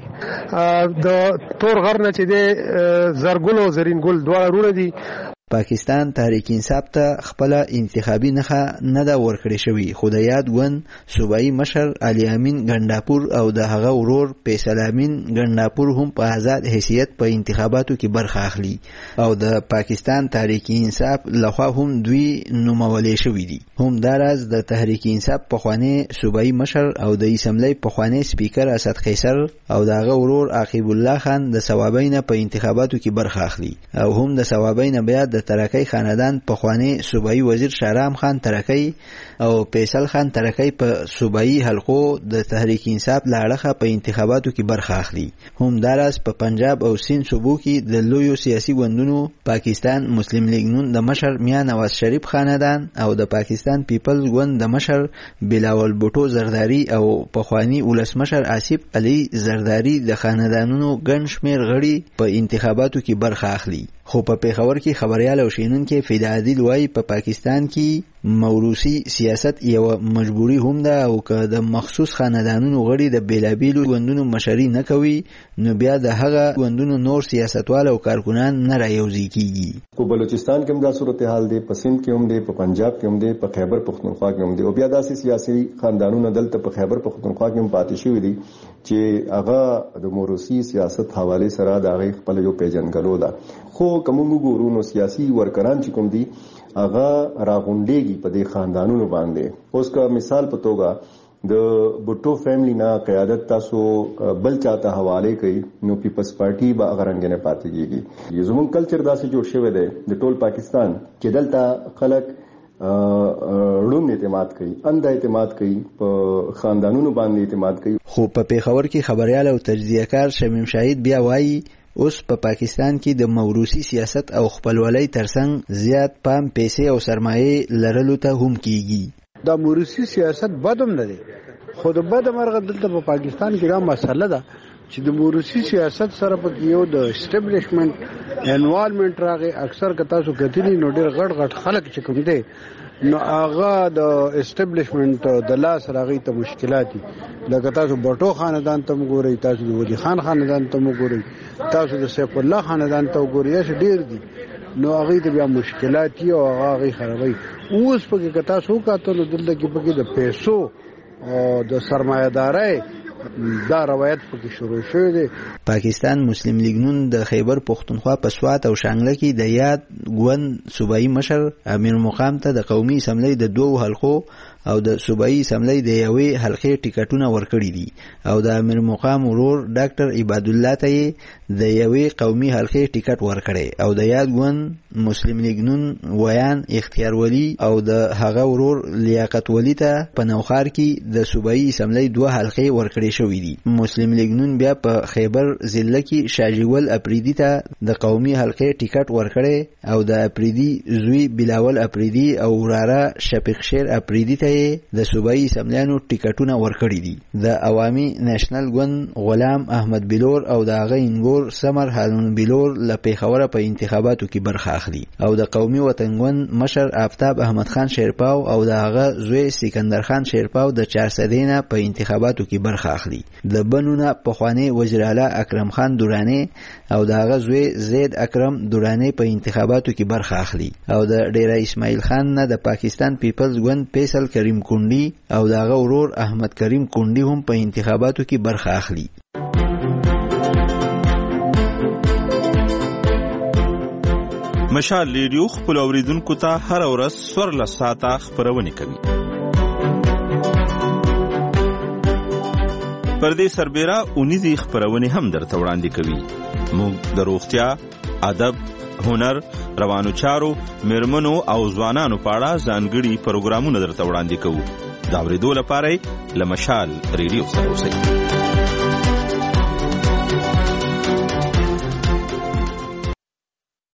د تور غر نه چې دی زرګل او زرین ګل دواړه رونه دي. پاکستان تحریک انصاف ته خپل انتخابي نخه نه دا ورکړی شوی خو د یاد ون صوبایي مشر علي امین ګنداپور او د هغه ورور فیصل امین ګنداپور هم په آزاد حیثیت په انتخاباتو کې برخه اخلي او د پاکستان تحریک انصاف لخوا هم دوی نومولې شوی دي. هم دراز د تحریک انصاف په خوانه صوبایي مشر او د اسمبلی په خوانه سپیکر اسد قیصر او د هغه ورور عقیب الله خان د ثوابین په انتخاباتو کې برخه اخلي او هم د ثوابین بیا د ترکی خاندان په خوانی صوبایي وزیر شهرام خان ترکی او فیصل خان ترکی په صوبایي حلقو د تحریک انصاف لاړه په انتخاباتو کې برخه اخلي. هم داراس په پنجاب او سند صوبو کې د لویو سیاسي ګوندونو پاکستان مسلم لیگ نون د مشر میاں نواز شریف خاندان او د پاکستان پیپلز ګوند د مشر بلاول بوټو زرداری او په خوانی ولسمشر آصف علي زرداری د خاندانونو ګڼ شمېر غړي په انتخاباتو کې برخه اخلي. خو په پیښور کې خبريال او شینونکو فدا عادل وای په پاکستان کې موروثي سیاست یو مجبوری هم ده او که د مخصوص خاندانونو غړي د بیلابیلو ګوندونو مشري نه کوي نو بیا د هغه ګوندونو نور سیاستوال او کارکونان نه رايوځي کیږي. په بلوچستان کې هم دا صورتحال دی، په سند کې هم دی، په پنجاب کې هم دی، په خیبر پختونخوا کې هم دی او بیا داسې سیاسي خاندانونو دلته په خیبر پختونخوا کې هم پاتې شوی دي چې هغه د موروثي سیاست حواله سره د هغه خپل یو پیژنګلو ده. خو کومو ګورو نو سیاسي ورکران چې کوم دي هغه راغونډيږي په دې خاندانونو باندې. اوس کا مثال په توګه د بوټو فیملی نه قیادت تاسو بل چاته حواله کوي نو پیپلز پارټي به غرنګ نه پاتې کیږي. زمون کلچر داسې جوړ شوی دی د ټول پاکستان چې دلته خلک لون اعتماد کوي، اند اعتماد کوي، په خاندانونو باندې اعتماد کوي. خو په پیښور کې خبريال او تجزیه‌کار شمیم شاهد بیا وایي اوس په پاکستان کې د موروثي سیاست او خپلولۍ ترڅنګ زیات پام پیسې او سرمایه لرلو ته هم کیږي. دا موروثي سیاست بدوم نه دی، خو د بد مرغه دلته په پاکستان کې دا مسله ده چې د موروثي سیاست سره په یو د اسټابلیشمنت انوالمنت راغی. اکثر که تاسو کتلی نو ډېر غټ غټ خلک چې کوم دي نو هغه د اسټابلیشمنت د لاس راغی ته مشکلات دي. لکه تاسو بټو خاندان ته وګورئ، تاسو د ولی خان خاندان ته وګورئ، تاسو د سیف الله خاندان ته وګورئ، چې ډېر دي نو هغه ته بیا مشکلات دي او هغه خرابوي. اوس په کې تاسو کاته نو دلته کې په کې د پیسو او د سرمایه‌دارۍ دا روایت پکې شروع شوی دی. پاکستان مسلم لیگ نون د خیبر پختونخوا په سوات او شانګله کې د یاد ګوند صوبایي مشر امیر مقام ته د قومي اسمبلی د دوه حلقو او د صوبایي اسمبلی د یوې حلقې ټیکټونه ورکړي دي او د امیر مقام ورور ډاکټر عباد الله ته د یوې قومي حلقې ټیکټ ورکړي او د یاد ګوند مسلم لیگ نون ویان اختیار ولی او د هغه ورور لیاقت ولی ته په نوخار کې د صوبایي اسمبلی دوه حلقې ورکړي شوې دي. مسلم لیگ نون بیا په خیبر ضلع کې شاجول اپریدي ته د قومي حلقې ټیکټ ورکړي او د اپریدي زوی بلاول اپریدي او وراره شفیق شیر اپریدي ته د صوبایي اسمبلیانو ټیکټونه ورکړي دي. د عوامي نېشنل ګوند غلام احمد بلور او د هغه انګور سمر هارون بلور له پیښور په انتخاباتو کې برخه اخلي او د قومي وطن ګوند مشر آفتاب احمد خان شیرپاو او د هغه زوی سکندر خان شیرپاو د 400 نه په انتخاباتو کې برخه اخلي. د بنونه په خوانی وزیر اعلی اکرم خان دورانی او د هغه زوی زید اکرم دورانی په انتخاباتو کې برخه اخلي او د ډیره اسماعیل خان نه د پاکستان پیپلز ګوند فیصل کریم کونډي او د هغه ورور احمد کریم کونډي هم په انتخاباتو کې برخه اخلي. مشال ریډیو خپل اوریدونکو ته هر ورځ 14 ساعته خبرونه کوي. پر دې سربېره اونیزي خبرونه هم درته وړاندې کوي. موږ د روغتیا، ادب، هنر، روانو چارو، میرمنو او ځوانانو په اړه ځانګړي پروګرامونه درته وړاندې کوو. دا اورېدو لپاره له مشال ریډیو سره اوسئ.